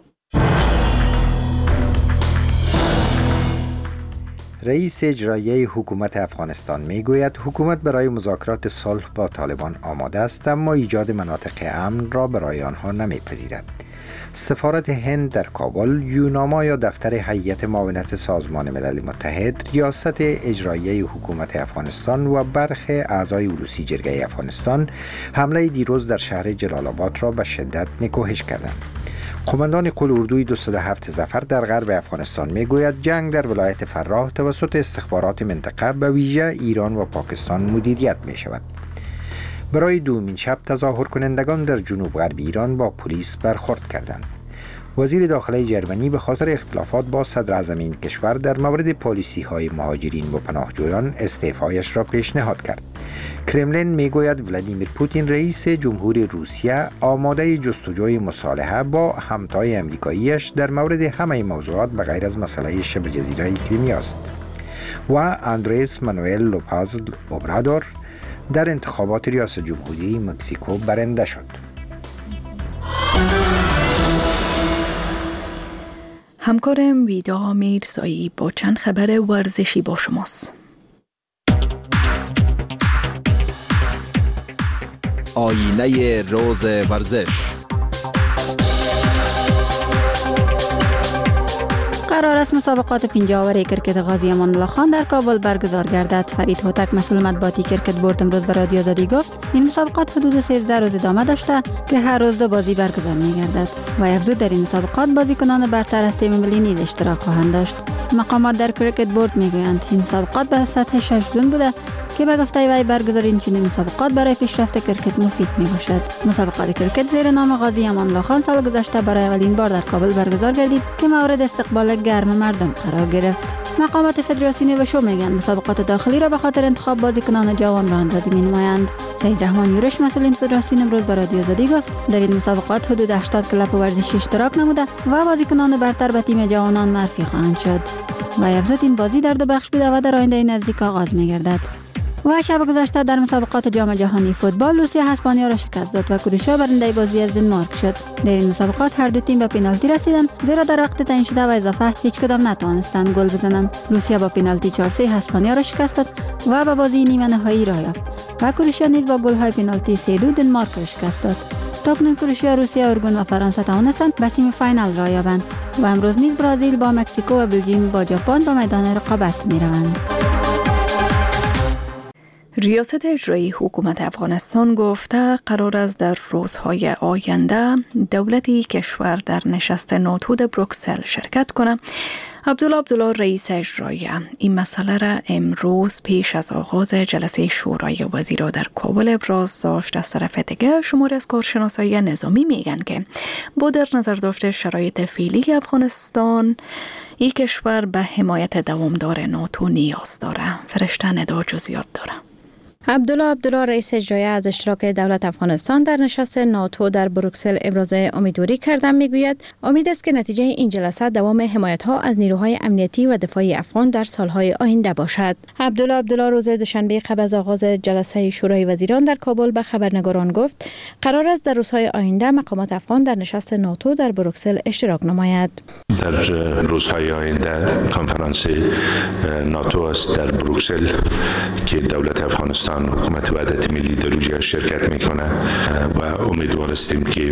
Speaker 2: رئیس اجرایی حکومت افغانستان میگوید حکومت برای مذاکرات صلح با طالبان آماده است، اما ایجاد مناطق امن را برای آنها نمیپذیرد. سفارت هند در کابل، یوناما یا دفتر هیئت معاونت سازمان ملل متحد، ریاست اجرایی حکومت افغانستان و برخی اعضای علوسی جرگه افغانستان حمله دیروز در شهر جلال آباد را به شدت نکوهش کردند. قماندان قل اردوی 207 ظفر در غرب افغانستان میگوید جنگ در ولایت فراه توسط استخبارات منطقه به ویژه ایران و پاکستان مدیریت می شود. برای دومین شب تظاهر کنندگان در جنوب غرب ایران با پلیس برخورد کردند. وزیر داخلی جرمنی به خاطر اختلافات با صدر اعظم این کشور در مورد پالیسی های مهاجرین و پناهجویان استعفایش را پیشنهاد کرد. کرملین میگوید ولادیمیر پوتین رئیس جمهور روسیه آماده جستجوی مصالحه با همتای امریکاییش در مورد همه موضوعات به غیر از مسئله شبه جزیره کریمیا است. و اندرس مانوئل لوپز اوبرادور در انتخابات ریاست جمهوری مکزیکو برنده شد.
Speaker 1: همکارم ویدا میرزایی با چند خبر ورزشی با شماست.
Speaker 18: آینه روز ورزش.
Speaker 19: قرار است مسابقات 50 اوور کرکت غازی امان الله خان در کابل برگزار گردد. فرید هوتک مسئول مطبوعاتی کرکت بورد امروز به رادیو آزادی گفت این مسابقات حدود 13 روز ادامه داشته که هر روز 2 بازی برگزار می‌گردد. و افزود در این مسابقات بازیکنان برتر از تیم ملی نیز اشتراک خواهند داشت. مقامات در کرکت بورد میگویند این مسابقات به سطح 6 زون بوده که به گفته وی برگزاری این چنین مسابقات برای پیشرفت کرکت مفید میباشد. مسابقات کرکت زیر نام غازی امان الله خان سال گذشته برای اولین بار در کابل برگزار گردید که مورد استقبال گرم مردم قرار گرفت. مقامات فدراسیون وشو میگن مسابقات داخلی را به خاطر انتخاب بازیکنان جوان راه اندازی مینمایند. سید رحمان یورش مسئول این فدراسیون امروز به رادیو آزادی گفت در این مسابقات حدود 80 کلب ورزشی اشتراک نموده و بازیکنان برتر به تیم جوانان معرفی خواهند شد. و افزود این بازی در 2 بخش بوده و در آینده نزدیک آغاز میگردد. و شب گذشته در مسابقات جام جهانی فوتبال روسیه اسپانیا را شکست داد و کروشیا برنده بازی از دنمارک شد. در این مسابقات هر دو تیم به پنالتی رسیدند، زیرا در وقت تعیین شده و اضافه هیچ کدام نتوانستند گل بزنند. روسیه با پنالتی 4-3 اسپانیا را شکست داد و به بازی نیمه نهایی راه یافت و کروشیا نیز با گل‌های پنالتی 3-2 دنمارک را شکست داد. تاکنون کروشیا، روسیه، اورگون و فرانسه توانستند به سیمی فاینال راه یابند و امروز نیز برزیل با مکزیکو و بلژیم با ژاپن به میدان رقابت می‌روند.
Speaker 1: ریاست اجرایی حکومت افغانستان گفته قرار است در روزهای آینده دولتی کشور در نشست ناتو در بروکسل شرکت کنه. عبدالله رئیس اجرایی این مسئله را امروز پیش از آغاز جلسه شورای وزیران در کابل ابراز داشت. از طرف دیگه شماری از کارشناسای نظامی میگن که با در نظر داشته شرایط فعلی افغانستان این کشور به حمایت دوامدار ناتو نیاز داره. فرشته ندا جزئیات داره. عبدالله رئیس اجرایی از اشتراک دولت افغانستان در نشست ناتو در بروکسل ابراز امیدواری کردن میگوید امید است که نتیجه این جلسه دوام حمایت‌ها از نیروهای امنیتی و دفاعی افغان در سالهای آینده باشد. عبدالله روز دوشنبه قبل از آغاز جلسه شورای وزیران در کابل به خبرنگاران گفت قرار است در روزهای آینده مقامات افغان در نشست ناتو در بروکسل اشتراک نماید.
Speaker 3: در روزهای آینده کنفرانس ناتو است در بروکسل که دولت افغانستان حکومت وحدت ملی در اونجا شرکت میکنه و امیدوار هستیم که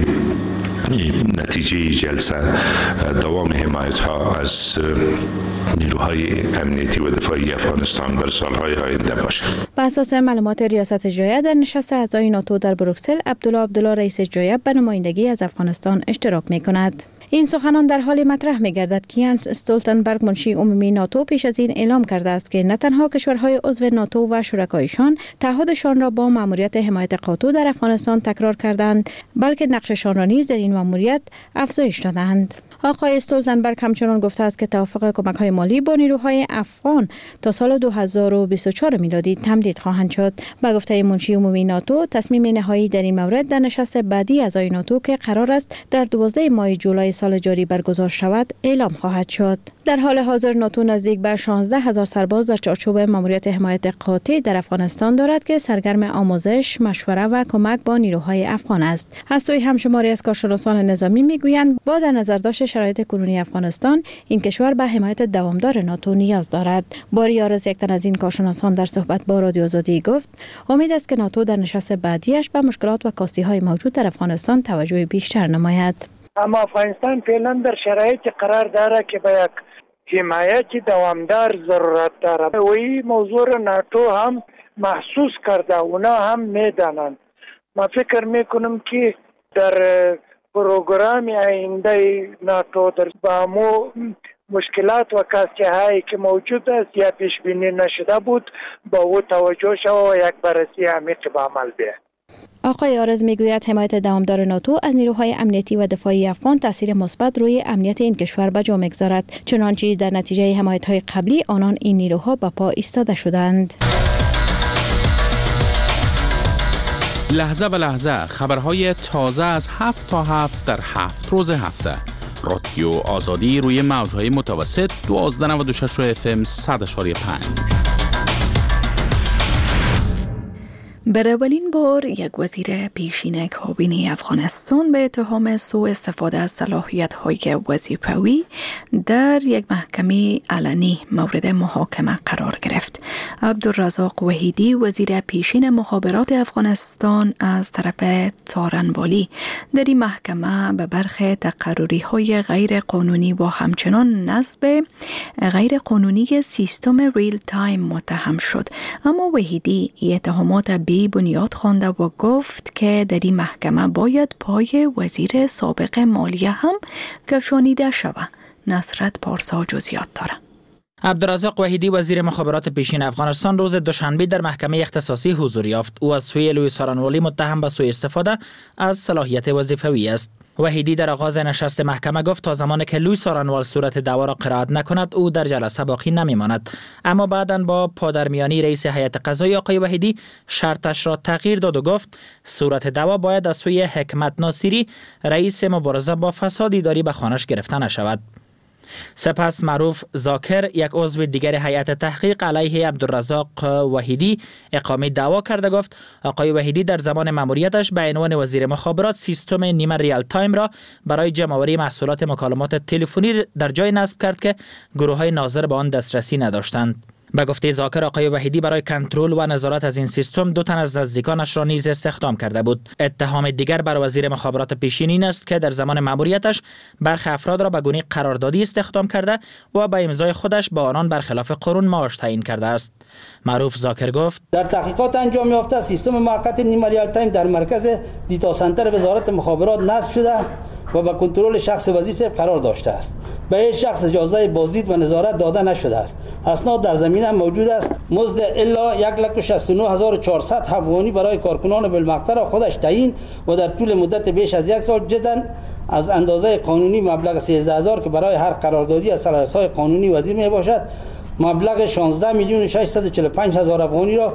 Speaker 3: نتیجه جلسه دوام حمایت ها از نیروهای امنیتی و دفاعی افغانستان بر سالهای آینده باشد.
Speaker 1: بر اساس معلومات ریاست اجرایی در نشست اعضای ناتو در بروکسل، عبدالله رئیس اجرایی به نمایندگی از افغانستان اشتراک میکند. این سخنان در حال مطرح می‌گردد که ینس استولتنبرگ منشی عمومی ناتو پیش از این اعلام کرده است که نه تنها کشورهای عضو ناتو و شرکایشان تعهدشان را با مأموریت حمایت قاطع در افغانستان تکرار کردند، بلکه نقششان را نیز در این مأموریت افزایش دادند. آقای استولتنبرگ همچنان گفته است که توافق کمک‌های مالی با نیروهای افغان تا سال 2024 میلادی تمدید خواهند شد. با گفته منشی عمومی ناتو، تصمیم نهایی در این مورد در نشست بعدی اعضای ناتو که قرار است در 12 ماه جولای سال جاری برگزار شود اعلام خواهد شد. در حال حاضر ناتو نزدیک به 16,000 سرباز در چارچوب مأموریت حمایت قاطع در افغانستان دارد که سرگرم آموزش، مشوره و کمک با نیروهای افغان است. از سوی همشماری از کارشناسان نظامی میگویند با در نظر داشت شرایط کنونی افغانستان، این کشور به حمایت دوامدار ناتو نیاز دارد. باری آرز، یک تن از این کارشناسان در صحبت با رادیو آزادی گفت امید است که ناتو در نشست بعدیش به مشکلات و کاستی‌های موجود در افغانستان توجه بیشتر نماید.
Speaker 20: اما افغانستان فعلا در شرایطی قرار داره که به یک حمایت دوامدار ضرورت داره و این موضوع ناتو هم محسوس کرده، اونا هم میدانند. ما فکر میکنم که در پروگرام آینده ناتو در بامو مشکلات و کاستی‌هایی که موجود است یا پیش بینی نشده بود با او توجه شود و یک بررسی عمیق به عمل بیاید.
Speaker 1: آقای آرز میگوید حمایت دوامدار ناتو از نیروهای امنیتی و دفاعی افغان تاثیر مثبت روی امنیت این کشور به جا می‌گذارد، چنانچه در نتیجه حمایت‌های قبلی آنان این نیروها به پا ایستاده شدند.
Speaker 13: لحظه به لحظه خبرهای تازه از 7 تا 7 در 7 روز هفته. رادیو آزادی روی موج‌های متوسط 1296 FM 100.5.
Speaker 1: برای اولین بار یک وزیر پیشین کابینه افغانستان به اتهام سوء استفاده از صلاحیت‌های وظیفوی در یک محکمه علنی مورد محاکمه قرار گرفت. عبدالرزاق وحیدی، وزیر پیشین مخابرات افغانستان، از طرف څارنوالی در این محکمه به برخی تقرری‌های غیر قانونی و همچنان نصب غیر قانونی سیستم ریل تایم متهم شد. اما وحیدی اتهامات بی بنیاد خوانده و گفت که در این محکمه باید پای وزیر سابق مالیه هم کشانیده شود. نصرت پارسا جزئیات داره.
Speaker 21: عبدالرزاق وحیدی، وزیر مخابرات پیشین افغانستان، روز دوشنبه در محکمه اختصاصی حضور یافت. او از سوی لوی څارنوالی متهم به سوء استفاده از صلاحیت وظیفوی است. وحیدی در آغاز نشست محکمه گفت تا زمانی که لوی څارنوال صورت دعوا را قرائت نکند او در جلسه باقی نمیماند. اما بعداً با پادرمیانی رئیس هیئت قضایی آقای وحیدی شرطش را تغییر داد و گفت صورت دعوا باید از سوی حکمت ناصری، رئیس مبارزه با فساد اداری، به خانش گرفته نشود. سپس معروف زاکر، یک عضو دیگر هیئت تحقیق علیه عبدالرزاق وحیدی، اقامه دعوا کرده گفت آقای وحیدی در زمان مأموریتش به عنوان وزیر مخابرات سیستم نیمه ریال تایم را برای جمع‌آوری محصولات مکالمات تلفنی در جای نصب کرد که گروه‌های ناظر به آن دسترسی نداشتند. به گفته زاکر، آقای وحیدی برای کنترل و نظارت از این سیستم 2 تن از نزدیکانش را نیز استخدام کرده بود. اتهام دیگر بر وزیر مخابرات پیشین این است که در زمان مأموریتش برخی افراد را به گونه قراردادی استخدام کرده و به امضای خودش با آنان برخلاف قانون معاش تعیین کرده است. معروف زاکر گفت
Speaker 7: در تحقیقات انجام یافته سیستم موقت نیمه ریال تایم در مرکز دیتا سنتر وزارت مخابرات نصب شده و به کنترل شخص وزیر قرار داشته است. به هیچ شخص اجازه بازدید و نظارت داده نشده است. اسناد در زمینه موجود است. مزد الا 1,69,400 افغانی برای کارکنان بالمقطع را خودش تعیین و در طول مدت بیش از 1 سال جدا از اندازه قانونی مبلغ 13,000 که برای هر قراردادی از صلاحیت‌های قانونی وزیر می باشد مبلغ 16,645,000 افغانی را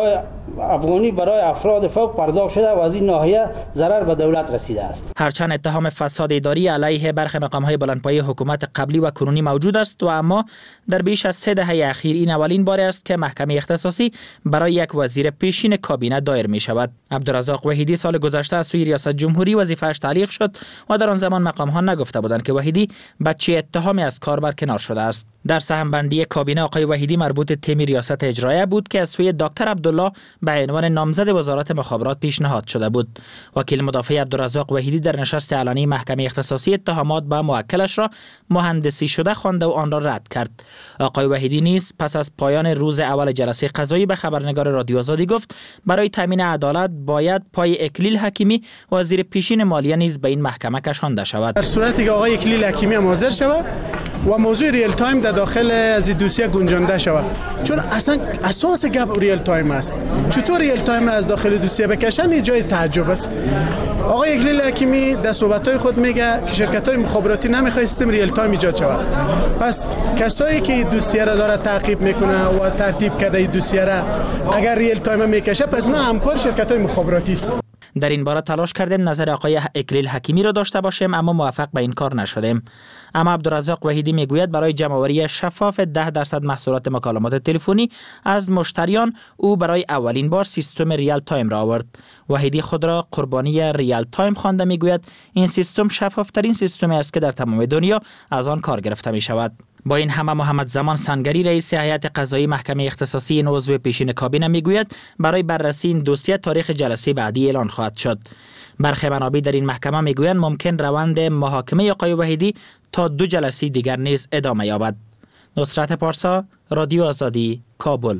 Speaker 7: برای افراد فوق پرداخت شده و از این ناحیه ضرر به دولت رسیده است.
Speaker 21: هرچند اتهام فساد اداری علیه برخی مقام‌های بلندپایه حکومت قبلی و کنونی موجود است و اما در بیش از 3 دهه اخیر این اولین بار است که محکمه اختصاصی برای یک وزیر پیشین کابینه دایر می شود. عبدالرزاق وحیدی سال گذشته از سوی ریاست جمهوری وظیفه‌اش تعلیق شد و در آن زمان مقام‌ها نگفته بودند که وحیدی به چه اتهامی از کار برکنار شده است. در سهم بندی کابینه آقای وحیدی مربوط تیم ریاست اجرایه بود که از سوی دکتر عبدالله به عنوان نامزد وزارت مخابرات پیشنهاد شده بود. وکیل مدافع عبدالرزاق وحیدی در نشست علنی محکمه اختصاصی اتهامات به موکلش را مهندسی شده خوانده و آن را رد کرد. آقای وحیدی نیز پس از پایان روز اول جلسه قضایی به خبرنگار رادیو آزادی گفت برای تامین عدالت باید پای اکلیل حکیمی وزیر پیشین مالیه نیز به این محکمه کشانده شود.
Speaker 8: در صورتی که آقای اکلیل حکیمی حاضر شود و موضوع ریل تایم در داخل از دوسیه گنجانده شود، چون اصلا اساس گپ ریل تایم است. چطور ریل تایم را از داخل دوسیه بکشن؟ این جای تعجب است. آقای اکلیل حکیمی در صحبت‌های خود میگه که شرکت‌های مخابراتی نمی‌خواد سیستم ریل تایم ایجاد شود. پس کسایی که دوسیه را داره تعقیب میکنه و ترتیب کرده این دوسیه را اگر ریل تایم میکشه پس اونها همکار شرکت‌های مخابراتی است.
Speaker 21: در این باره تلاش کردیم نظر آقای اکلیل حکیمی را داشته باشیم اما موفق به این کار نشدیم. اما عبدالرزاق وحیدی میگوید برای جمع‌آوری شفاف 10% محصولات مکالمات تلفنی از مشتریان او برای اولین بار سیستم ریال تایم را آورد. وحیدی خود را قربانی ریال تایم خوانده میگوید این سیستم شفافترین سیستمی است که در تمام دنیا از آن کار گرفته می شود. با این همه محمد زمان سنگری رئیس هیئت قضایی محکمه اختصاصی این عضو پیشین کابینه میگوید برای بررسی این دوسیه تاریخ جلسه بعدی اعلان خواهد شد. برخی منابع در این محکمه میگویند ممکن روند محاکمه آقای وحیدی تا 2 جلسه دیگر نیز ادامه یابد. نصرت پارسا، رادیو آزادی، کابل.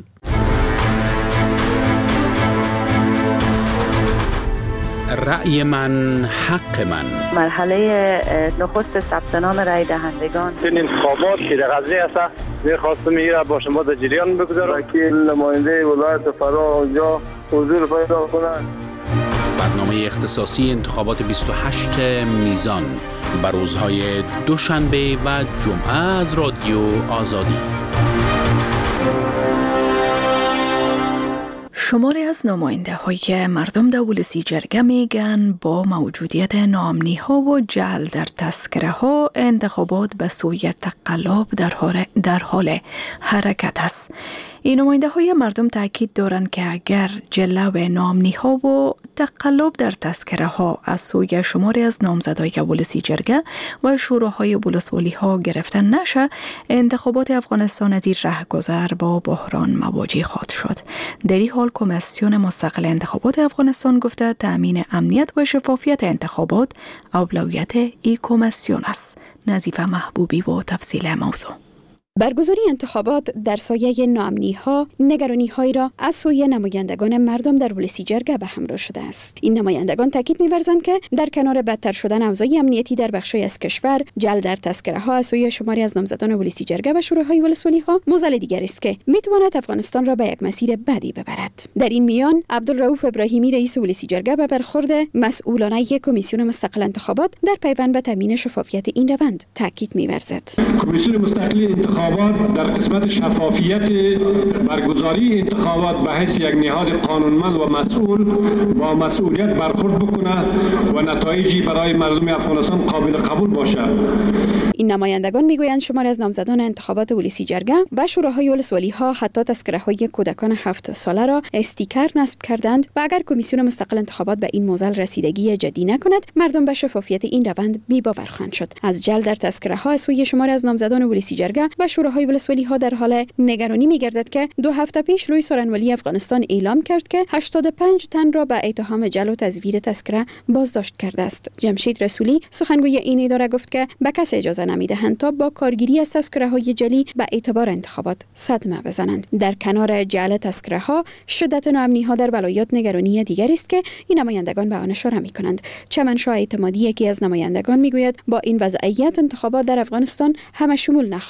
Speaker 13: رأی من حق من.
Speaker 9: مرحله نخست ثبت نام رای دهندگان.
Speaker 11: این انتخابات که در قضیه است می‌خواستم میره با شما در جریان بگذارم که نماینده ولایت فرا اونجا حضور پیدا کنند.
Speaker 13: برنامه اختصاصی انتخابات 28 میزان بر روزهای دوشنبه و جمعه از رادیو آزادی.
Speaker 1: شماری از نماینده های مردم در ولسی جرگه میگن با موجودیت نامنی ها و جعل در تذکره ها انتخابات به سوی تقلب در حال حرکت است. این نماینده های مردم تاکید دارند که اگر جلو نامنی ها و تقلب در تذکره ها از سوی شماری از نامزدای ولسی جرگه و شوراهای ولسوالی ها گرفته نشه، انتخابات افغانستان از این رهگذر با بحران مواجه خواهد شد. در این حال کمیسیون مستقل انتخابات افغانستان گفته تامین امنیت و شفافیت انتخابات اولویت این کمیسیون است. نظیفه محبوبی با تفصیل موضوع.
Speaker 22: برگزاری انتخابات در سایه ناامنی‌ها، نگرانی‌هایی را از سوی نمایندگان مردم در ولسی جرگه به همراه شده است. این نمایندگان تاکید می‌ورزند که در کنار بدتر شدن اوضاع امنیتی در بخش‌های از کشور، جعل در تذکره‌ها از سوی شماری از نامزدان ولسی جرگه و شوراهای ولسوالی‌ها موزل دیگر است که می‌تواند افغانستان را به یک مسیر بدی ببرد. در این میان عبدالرؤوف ابراهیمی رئیس ولسی جرگه به برخورد مسئولان کمیسیون مستقل انتخابات در پیوند به تامین شفافیت این روند تاکید می‌ورزد.
Speaker 15: کمیسیون مستقل انتخابات در قسمت شفافیت برگزاری انتخابات به حیث یک نهاد قانونمند و مسئول با مسئولیت برخورد بکنه و نتایجی برای مردم افغانستان قابل قبول باشد.
Speaker 22: این نمایندگان میگویند شماری از نامزدان انتخابات ولسی جرگه و شوراهای ولسوالی ها حتی تذکره‌های کودکان 7 ساله را استیکر نصب کردند و اگر کمیسیون مستقل انتخابات به این موزل رسیدگی جدی نکند، مردم به شفافیت این روند بی‌باور خواهند شد. از جعل در تذکره‌ها از سوی شماری از نامزدان ولسی جرگه و شوراهای ولسوالی ها در حال نگرانی می‌گردد که 2 هفته پیش لوی سارنوالی افغانستان اعلام کرد که 85 تن را به اتهام جعل و تزویر تذکره بازداشت کرده است. جمشید رسولی سخنگوی این اداره گفت که به کسی اجازه نمی‌دهند تا با کارگیری از تذکره‌های جعلی به اعتبار انتخابات صدمه بزنند. در کنار جعل تذکره‌ها، شدت ناامنی‌ها در ولایات نگرانی دیگری است که این نمایندگان به آن اشاره می‌کنند. چمنشاه اعتمادی یکی از نمایندگان می‌گوید با این وضعیت انتخابات در افغانستان همه شمول نخواهد بود.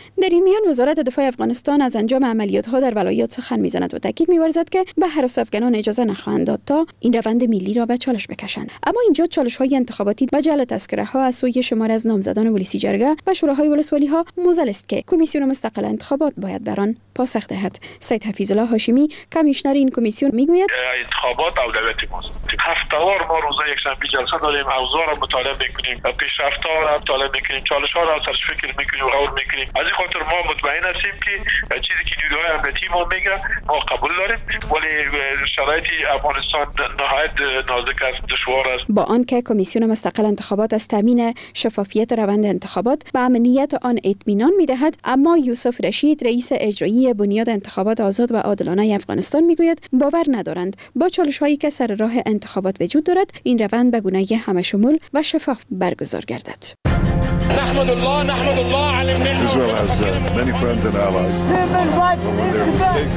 Speaker 22: در این میان وزارت دفاع افغانستان از انجام عملیات‌ها در ولایات سخن می‌زند و تاکید می‌ورزد که به حراس افغانان اجازه نخواهند داد تا این روند ملی را به چالش بکشند. اما اینجا چالش‌های انتخاباتی و جعل تذکره‌ها از سوی شمار از نامزدان ولسی جرگه و شوراهای ولسوالی‌ها موزل است که کمیسیون مستقل انتخابات باید بر آن پاسخ دهد. سید حفیظ الله هاشمی کمیشنر این کمیسیون میگوید
Speaker 6: انتخابات اولویت ماست. هفته‌وار ما روزای یکشنبه جلسه داریم، اوضاع را مطالعه می‌کنیم و پیشرفت‌ها را مطالعه می‌کنیم، چالش‌ها را سرش فکر می‌کنیم و غور می‌کنیم. از این خاطر ما مطمئن هستیم که چیزی که نیروهای امنیتی ما میگه ما قبول داریم، ولی شرایط افغانستان نهایت نازک است، دشوار است.
Speaker 22: با آنکه کمیسیون مستقل انتخابات از تامین شفافیت روند انتخابات و امنیت آن اطمینان می‌دهد، اما یوسف رشید رئیس اجرایی بنیاد انتخابات آزاد و عادلانه افغانستان میگوید باور ندارند با چالش‌هایی که سر راه انتخابات وجود دارد این روند به گونه همشمول و شفاف برگزار گردد.
Speaker 12: نحمد الله على النعمة.
Speaker 23: Israel has many friends and allies. When they're mistaken.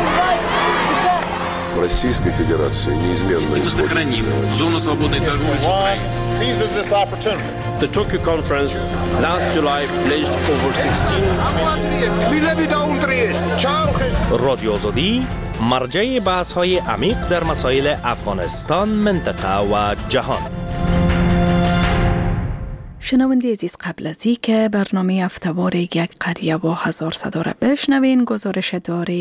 Speaker 24: Российской Федерации неизменно
Speaker 25: сохраним зону свободной торговли с Украиной.
Speaker 23: Seizes this opportunity.
Speaker 26: The Tokyo conference last July pledged over 16
Speaker 27: رادیو آزادی مرجع بحث‌های عمیق در مسائل افغانستان، منطقه و جهان.
Speaker 1: شنونده عزیز، قبل از این که برنامه هفته‌وار یک قریه با 1000 صدا را بشنوین، گزارش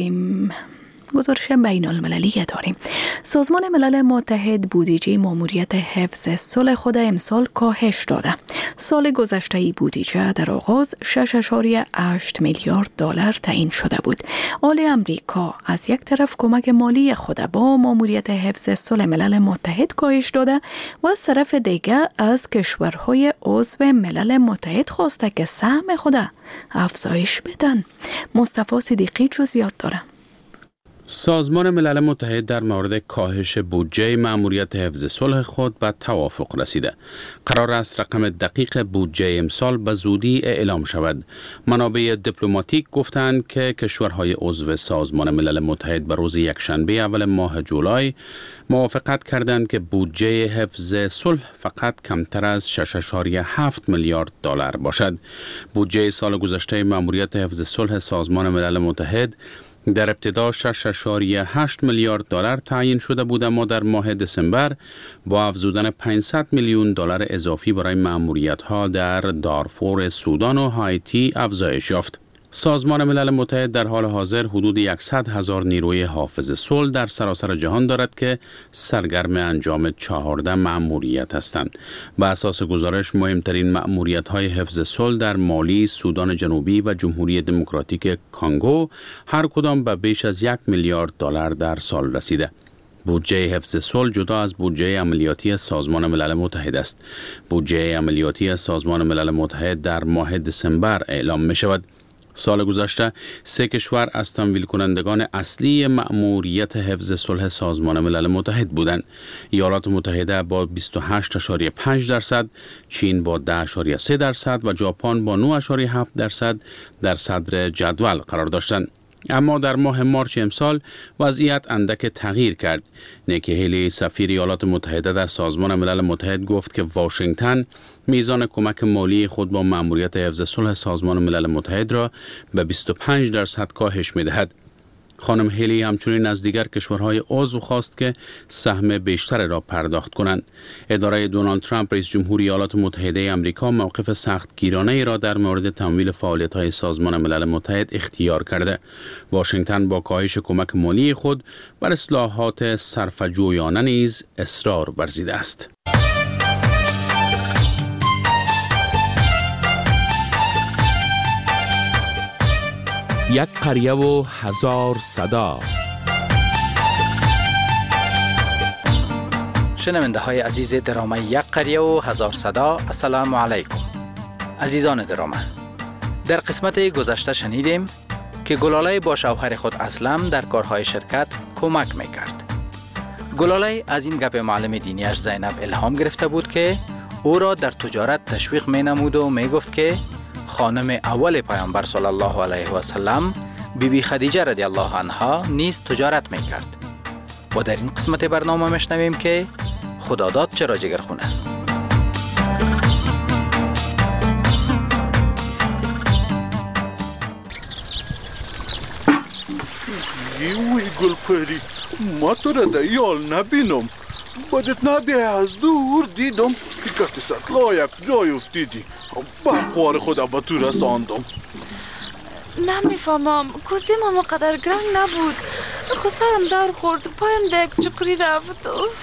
Speaker 1: بین المللی داریم. سازمان ملل متحد بودجه ماموریت حفظ صلح خود امسال کاهش داده. سال گذشته بودجه در آغاز 6.8 میلیارد دلار تعیین شده بود. آل امریکا از یک طرف کمک مالی خود با ماموریت حفظ صلح ملل متحد کاهش داده و از طرف دیگر از کشورهای عضو ملل متحد خواسته که سهم خود افزایش بدن. مصطفی صدیقی جزئیات داره.
Speaker 13: سازمان ملل متحد در مورد کاهش بودجه مأموریت حفظ صلح خود به توافق رسیده. قرار است رقم دقیق بودجه امسال به زودی اعلام شود. منابع دیپلماتیک گفتند که کشورهای عضو سازمان ملل متحد به روز یکشنبه اول ماه جولای موافقت کردند که بودجه حفظ صلح فقط کمتر از 6.7 میلیارد دلار باشد. بودجه سال گذشته مأموریت حفظ صلح سازمان ملل متحد در ابتدا 6.8 میلیارد دلار تعیین شده بود، اما در ماه دسامبر با افزودن 500 میلیون دلار اضافی برای مأموریت‌ها در دارفور سودان و هایتی افزایش یافت. سازمان ملل متحد در حال حاضر حدود 100,000 نیروی حافظ صلح در سراسر جهان دارد که سرگرم انجام 14 مأموریت هستند. به اساس گزارش مهمترین مأموریت‌های حفظ صلح در مالی، سودان جنوبی و جمهوری دموکراتیک کانگو هر کدام به بیش از 1 میلیارد دلار در سال رسیده. بودجه حفظ صلح جدا از بودجه عملیاتی سازمان ملل متحد است. بودجه عملیاتی سازمان ملل متحد در ماه دسامبر اعلام می شود. سال گذشته 3 کشور از تمویل کنندگان اصلی مأموریت حفظ صلح سازمان ملل متحد بودند. ایالات متحده با 28.5%، چین با 10.3% و ژاپن با 9.7% در صدر جدول قرار داشتند. اما در ماه مارچ امسال وضعیت اندک تغییر کرد. نیکی هیلی سفیر ایالات متحده در سازمان ملل متحد گفت که واشنگتن میزان کمک مالی خود با مأموریت حفظ صلح سازمان ملل متحد را به 25% کاهش می‌دهد. خانم هیلی همچنین از دیگر کشورهای عضو خواست که سهم بیشتر را پرداخت کنند. اداره دونالد ترامپ رئیس جمهور ایالات متحده آمریکا موقف سختگیرانه را در مورد تمویل فعالیت‌های سازمان ملل متحد اختیار کرده. واشنگتن با کاهش کمک مالی خود بر اصلاحات صرفه‌جویانه نیز اصرار ورزیده است.
Speaker 28: یک قریه و 1000 صدا.
Speaker 21: شنونده های عزیز درامه یک قریه و 1000 صدا، السلام علیکم. عزیزان درامه، در قسمت گذشته شنیدیم که گلاله با شوهر خود اسلم در کارهای شرکت کمک میکرد. گلاله از این گپ معلم دینیش زینب الهام گرفته بود که او را در تجارت تشویق می نمود و می گفت که خانم اول پیامبر صلی الله علیه و سلم بیبی خدیجه رضی الله عنها نیز تجارت می کرد. و در این قسمت برنامه میشنویم که خداداد چرا جگرخون است.
Speaker 23: یوی گلپری، ما تو را در یال نبینم. بدت نبیه از دور دیدم که کت سطلا یک جای افتیدی. برقوار خدا به تو رساندم.
Speaker 2: نمیفهمم، کوزه ما قدر گرنگ نبود. خو سرم دار خورد، پایم در یک چقری رفت.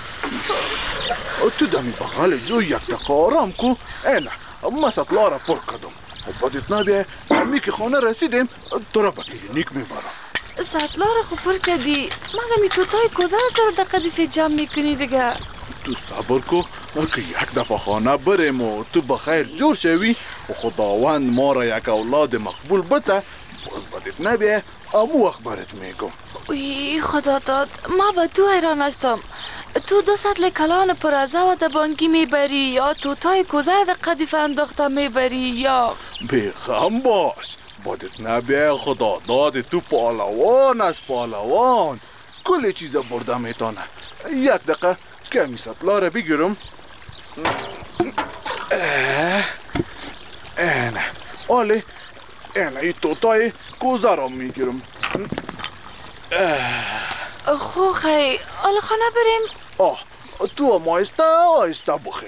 Speaker 23: تو دمی بغل جو یک دقیقه آرام کو. اینه ما سطلا را پر کدم. بدت نبیه همی که خانه رسیدیم تو را به کلینیک میبرم.
Speaker 2: سطلا را خو پر کردی، مگه می توتای کوزه را چرا در قدیفه جمع میکنی دیگه؟
Speaker 23: تو صبر کو که یک دفعه خانه بریم و تو بخیر جور شوی و خداوند ما را یک اولاد مقبول بده، باز بدت نبیه امو وقت برات میگم.
Speaker 2: وی خدا داد، ما به تو حیران هستم. تو 2 سطل کلان پرازه و در بانکی میبری یا توتای کوزه در قدیفه انداخته میبری یا
Speaker 23: بیخم باش. بدت نبیه خدا داد تو پالوان از پالوان، کل چیز برده میتونه. یک دقیقه کمی سطلا را بگیرم. اینه آلی اینه ای توتای کوزه را میگیرم.
Speaker 2: خو خی آل خانه بریم.
Speaker 23: تو هم آیسته بخی.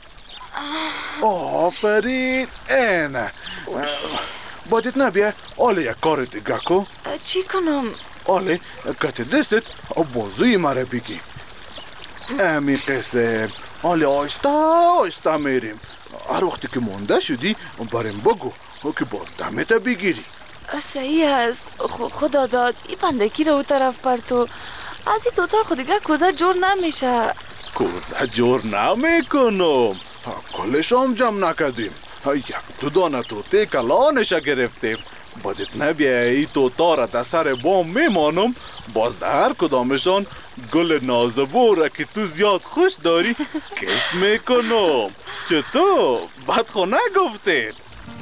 Speaker 23: آفرین. اینه بدت نبیه آلی یک کار دیگه کو.
Speaker 2: چی کنم؟
Speaker 23: آلی کت دستت بازوی مرا بگی. امی قسم آلی آیسته میریم. هر وقتی که مونده شدی بریم بگو که باز دمت بگیری.
Speaker 2: صحیح است. خدا داد ای بندگی رو طرف پر تو. از این توتا خودگه کوزه جور نمیشه.
Speaker 23: کوزه جور نمیکنم، کلش هم جمع نکدیم. 1-2 دانه توته کلانش گرفتیم. بدت نبیه ای توتا را در سر بام میمانم، باز در هر کدامشان گل نازبوره که تو زیاد خوش داری کشت میکنم. چطور؟ بدخو نگفتین؟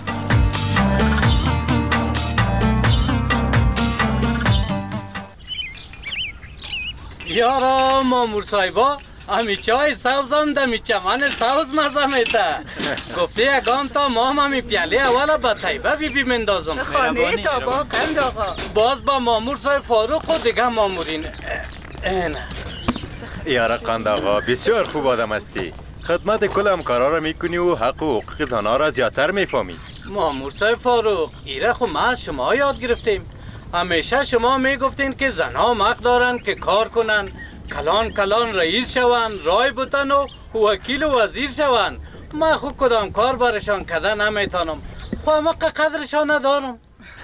Speaker 4: یارا مامور صاحبا، همی چای سبزم دمی چمن سبز مزه میته. گفته یکام تا ما هم همی پیاله اولا با طیبه بی مندازم.
Speaker 5: خانه تا با قند آقا.
Speaker 4: باز با مامور صاحب فاروق و دیگه مامورین. اینه
Speaker 10: یارا قند آقا، بسیار خوب آدم هستی. خدمت کل همکارا را میکنی و حق و حقوق زنها را زیادتر میفهمی.
Speaker 4: مامور صاحب فاروق، ایره خو ما از شما یاد گرفتیم. همیشه شما میگفتین که زنها حق دارن که کار کنن، کلان رئیس شون، رای بتن و وکیل و وزیر شون. ما خود کدام کار برشان کده نمیتونم، خواهم قدرشان ندارم.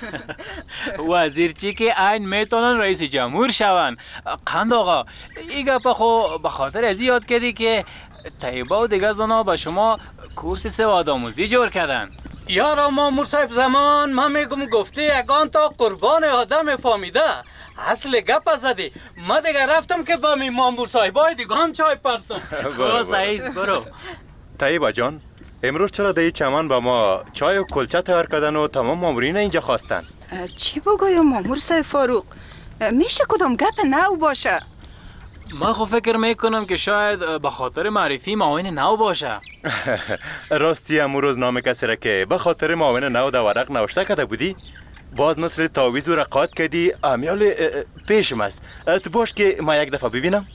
Speaker 14: وزیر چی که این میتونن رئیس جمهور شون. قند آقا، این گپا خو به خاطر از یاد کردی که طیبه و دیگه زنها به شما کورس سواد آموزی جور کردن.
Speaker 4: یارا مامور صاحب زمان ما میگم گفته یگان تا قربان آدم فامیده اصل گپ زدی. ما دیگه رفتم که با می مامور صاحبای دیگه هم چای پرتم.
Speaker 14: خلاص عیز برو.
Speaker 10: طیبه جان، امروز چرا در چمن با ما چای و کلچه تیار کردن و تمام مامورین اینجا خواستن؟
Speaker 5: چی بگویم مامور صاحب فاروق؟ میشه کدام گپ نو باشه؟
Speaker 14: ما خو فکر میکنم که شاید به خاطر معرفی معاون نو باشه.
Speaker 10: راستی امروز نام کسی را که به خاطر معاون نو در ورق نوشته کرده بودی باز مثل تاویز و رقات کردی، امیال پیشم است. تو باش که ما یک دفعه ببینم.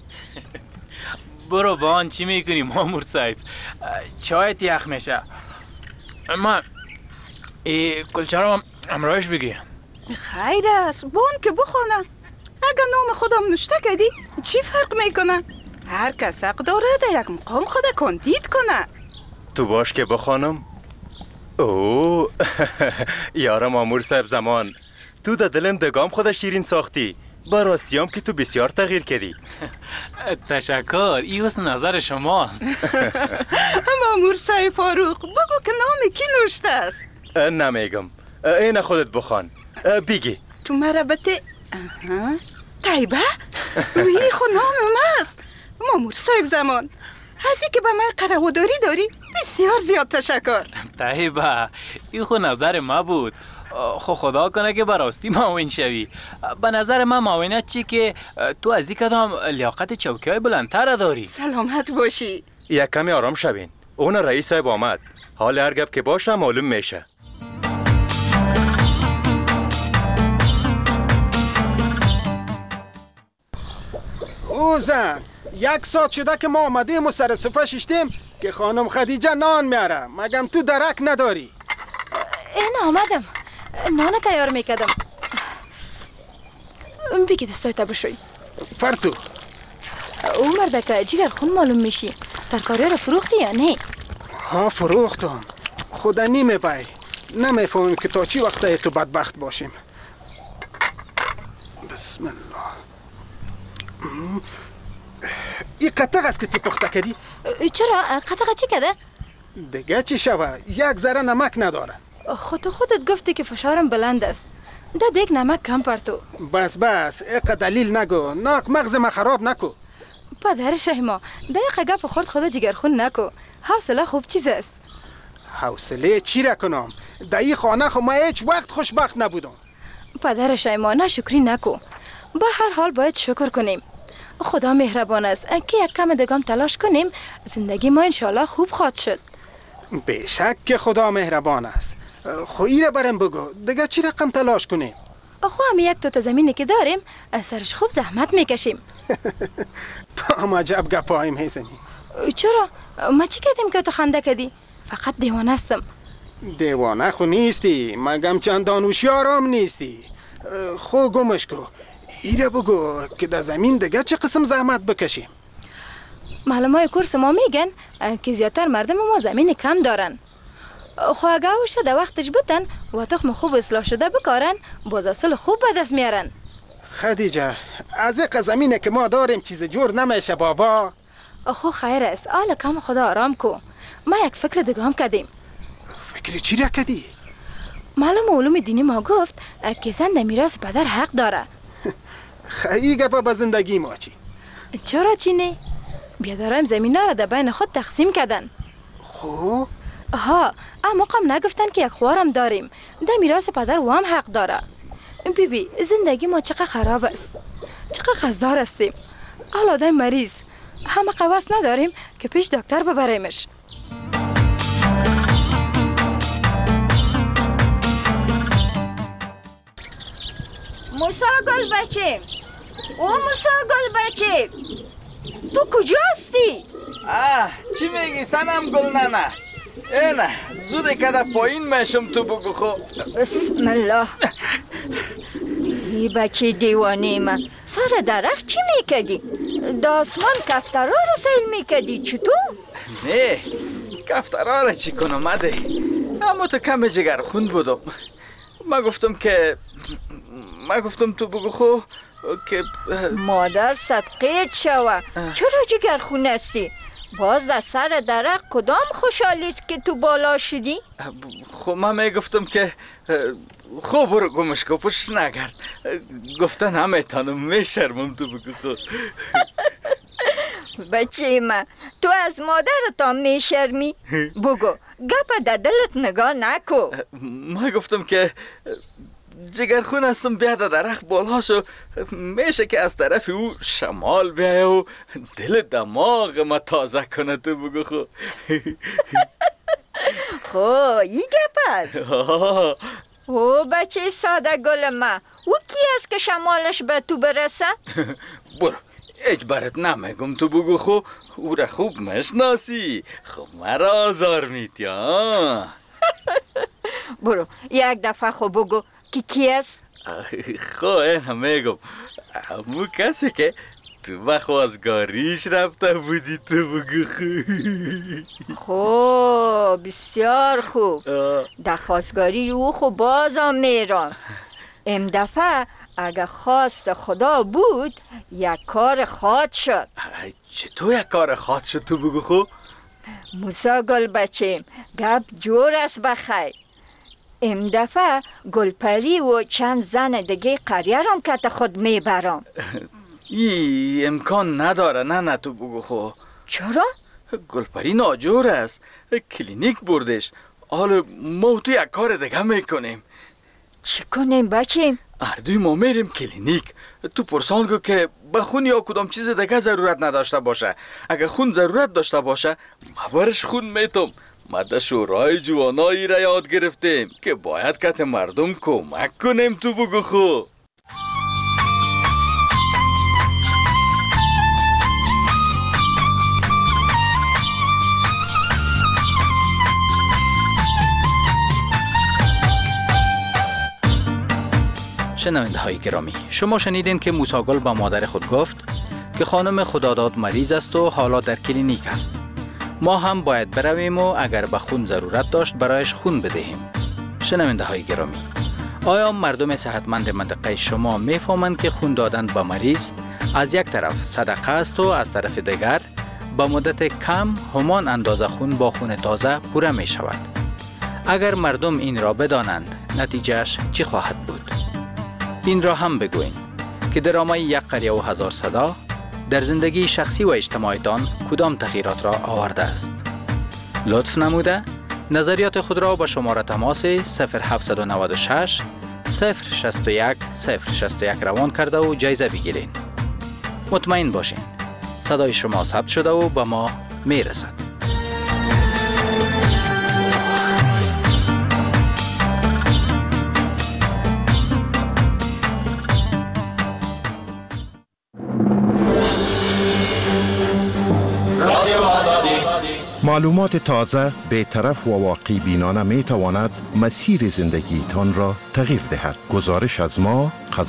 Speaker 14: برو بان چی میکنی مامور صاحب؟ چایت یخ میشه. اما کلچه رو امرایش بگی.
Speaker 5: خیر است، بون که بخونم. اگر نام خودم نوشته کردی چی فرق میکنه؟ هر کس حق داره در یک مقام خود کاندید کنه.
Speaker 10: تو باش که بخوانم. اوه یارا مامور صاحب زمان، تو در دلم دگام خود شیرین ساختی. با راستیام که تو بسیار تغییر کردی.
Speaker 14: تشکر، این حسن نظر شماست.
Speaker 5: مامور صاحب فاروق، بگو که نام کی نوشته است؟
Speaker 10: نمیگم، این خودت بخوان. بگی.
Speaker 5: تو مربطه طیبه؟ وی خو نام ماست. مامور صاحب زمان، هستی که به من قراردادی داری بسیار زیاد تشکر.
Speaker 14: طیبه، این خو نظر ما بود. خو خدا کنه که براستی معاون شوی. به نظر من معاونت چی که تو از این کدام لیاقت چوکی های بلندتر داری.
Speaker 5: سلامت باشی.
Speaker 10: یک کمی آرام شوین، اون رئیس صاحب آمد. حال هر گپ که باشه معلوم میشه.
Speaker 3: او زن، 1 ساعت شده که ما آمدیم و سر صفحه ششتیم که خانم خدیجه نان میاره. مگم تو درک نداری؟
Speaker 2: این آمدم، نان تیار میکردم. بگی دستای تا بشوی.
Speaker 3: فرتو
Speaker 2: او مردکه جگر خون معلوم میشی. ترکاری رو فروختی یا نه؟
Speaker 3: ها فروختم. خدا نیمه بای. نمیفهمیم که تا چی وقته تو بدبخت باشیم. بسم الله. این قطق است که تو پخته کردی؟
Speaker 2: چرا؟ قطقه چی کده؟
Speaker 3: دیگه چی شوه؟ 1 ذره نمک نداره.
Speaker 2: خودت گفتی که فشارم بلند است. ده دیگ نمک کم پرتو.
Speaker 3: بس اقا دلیل نگو. ناق مغز ما خراب نکو.
Speaker 2: پدر شهما دقیقه گپ خورد خدا جگرخون نکو. حوصله خوب چیز است.
Speaker 3: حوصله چی را کنم؟ در این خانه خو ما هیچ وقت خوشبخت نبودم.
Speaker 2: پدر شهما نشکری نکو. با هر حال باید شکر کنیم. خدا مهربان است. که یک کم دگام تلاش کنیم زندگی ما انشالله خوب خواهد شد.
Speaker 3: به شک که خدا مهربان است. خو ایره برم بگو دیگه چی رقم تلاش کنیم؟
Speaker 2: خو هم 1 توت زمینی که داریم سرش خوب زحمت میکشیم.
Speaker 3: تو هم عجب گپایم هیزنی.
Speaker 2: چرا؟ ما چی کردیم که تو خنده کردی؟ فقط دیوانه استم.
Speaker 3: دیوانه خو نیستی. مگم چندان هوشیارم نیستی. خو گمش کو. ایره بگو که در زمین دیگه چه قسم زحمت بکشیم؟
Speaker 2: معلومای کورس ما میگن که زیادتر مردم ما زمین کم دارن. خو اگه اوشه در وقتش بتن و تخم خوب اصلاح شده بکارن باز اصل خوب به دست میارن.
Speaker 3: خدیجه از یک زمینه که ما داریم چیز جور نمیشه بابا.
Speaker 2: خو خیر است. آل کم خدا آرام کو. ما یک فکر دگام کردیم.
Speaker 3: فکر چی را کردی؟
Speaker 2: معلوم علوم دینی ما گفت که زن در میراث پدر حق داره.
Speaker 3: خیلی گپا به زندگی ما چی؟
Speaker 2: چرا چی نه؟ بیادارم زمینا را در بین خود تقسیم کردن.
Speaker 3: خو؟
Speaker 2: ها اما قم نگفتن که یک خوارم داریم. در میراث پدر و هم حق داره. بی زندگی ما چقدر خراب است. چقدر قصدار هستیم. حالا آدم مریض همه قواس نداریم که پیش دکتر ببریمش.
Speaker 7: موسی گل بچه، او موسی گل بچه، تو کجا هستی؟
Speaker 8: چی میگی سنم گل ننه؟ اینه زوده که در پایین میشم تو بگو خو.
Speaker 7: بسم الله. ای بچه دیوانه من سر درخت چی میکدی؟ داسمان کفترها رو سیل میکدی چطور؟
Speaker 8: نه کفترها رو چی کنم مده؟ اما تو کم جگر خوند بودم. ما گفتم تو بگو خو که
Speaker 7: مادر صدقیت شوه. چرا جگر خون هستی؟ باز در سر درخت کدام خوشحالیست که تو بالا شدی؟
Speaker 8: خب من میگفتم که خب برو گمش کو پشت نگرد. گفتن همه تانم میشرمم تو بگو خب.
Speaker 7: بچه من تو از مادرتا میشرمی؟ بگو گپ در دلت نگاه نکو.
Speaker 8: من گفتم که جگرخون هستم بیاد درخت بالا شو میشه که از طرف او شمال بیایه و دل دماغ ما تازه کنه تو بگو خو.
Speaker 7: خو ای گپ است. او بچه ساده گل ما او کی است که شمالش به تو برسه؟
Speaker 8: برو اجبارت نمیگم تو بگو خو او را خوب مشناسی. خب مرا آزار میتی ها.
Speaker 7: برو یک دفعه خو بگو که کی است؟
Speaker 8: خو این هم میگم همون کسی که تو بخواستگاریش رفته بودی تو بگو
Speaker 7: خو بسیار خوب. در خواستگاری او خو بازم میرم. ام دفعه اگه خواست خدا بود یک کار خاط شد.
Speaker 8: چطور یک کار خاط شد تو بگو خو؟
Speaker 7: موسی گل بچیم گپ جور است بخیر. ام دفعه گلپری و چند زن دیگه قریه رام که خود میبرم.
Speaker 8: ای امکان نداره نه تو بگو خو.
Speaker 7: چرا؟
Speaker 8: گلپری ناجور است. کلینیک بردش. حالا ما تو یک کار دیگه میکنیم.
Speaker 7: چی کنیم بچیم؟
Speaker 8: اردوی ما میریم کلینیک. تو پرسان گو که به خون یا کدام چیز دیگه ضرورت نداشته باشه. اگه خون ضرورت داشته باشه ما برش خون میتم. ما در شورای جوانایی را یاد گرفتیم که باید که مردم کمک کنیم تو بگو خو.
Speaker 14: شنونده های گرامی، شما شنیدین که موسی گل با مادر خود گفت که خانم خداداد مریض است و حالا در کلینیک است. ما هم باید برویم و اگر به خون ضرورت داشت برایش خون بدهیم. شنونده های گرامی، آیا مردم صحتمند منطقه شما میفهمند که خون دادن به مریض از یک طرف صدقه است و از طرف دیگر با مدت کم همان اندازه خون با خون تازه پوره می شود؟ اگر مردم این را بدانند نتیجهش چی خواهد بود؟ این را هم بگوین که درامای یک قریه و هزار صدا در زندگی شخصی و اجتماعیتان کدام تغییرات را آورده است؟ لطف نموده نظریات خود را با شماره تماس 0796 061 061 روان کرده و جایزه بگیرین. مطمئن باشین صدای شما ثبت شده و به ما میرسد.
Speaker 9: معلومات تازه، بی‌طرف و واقع بینانه می تواند مسیر زندگی تان را تغییر دهد. گزارش از ما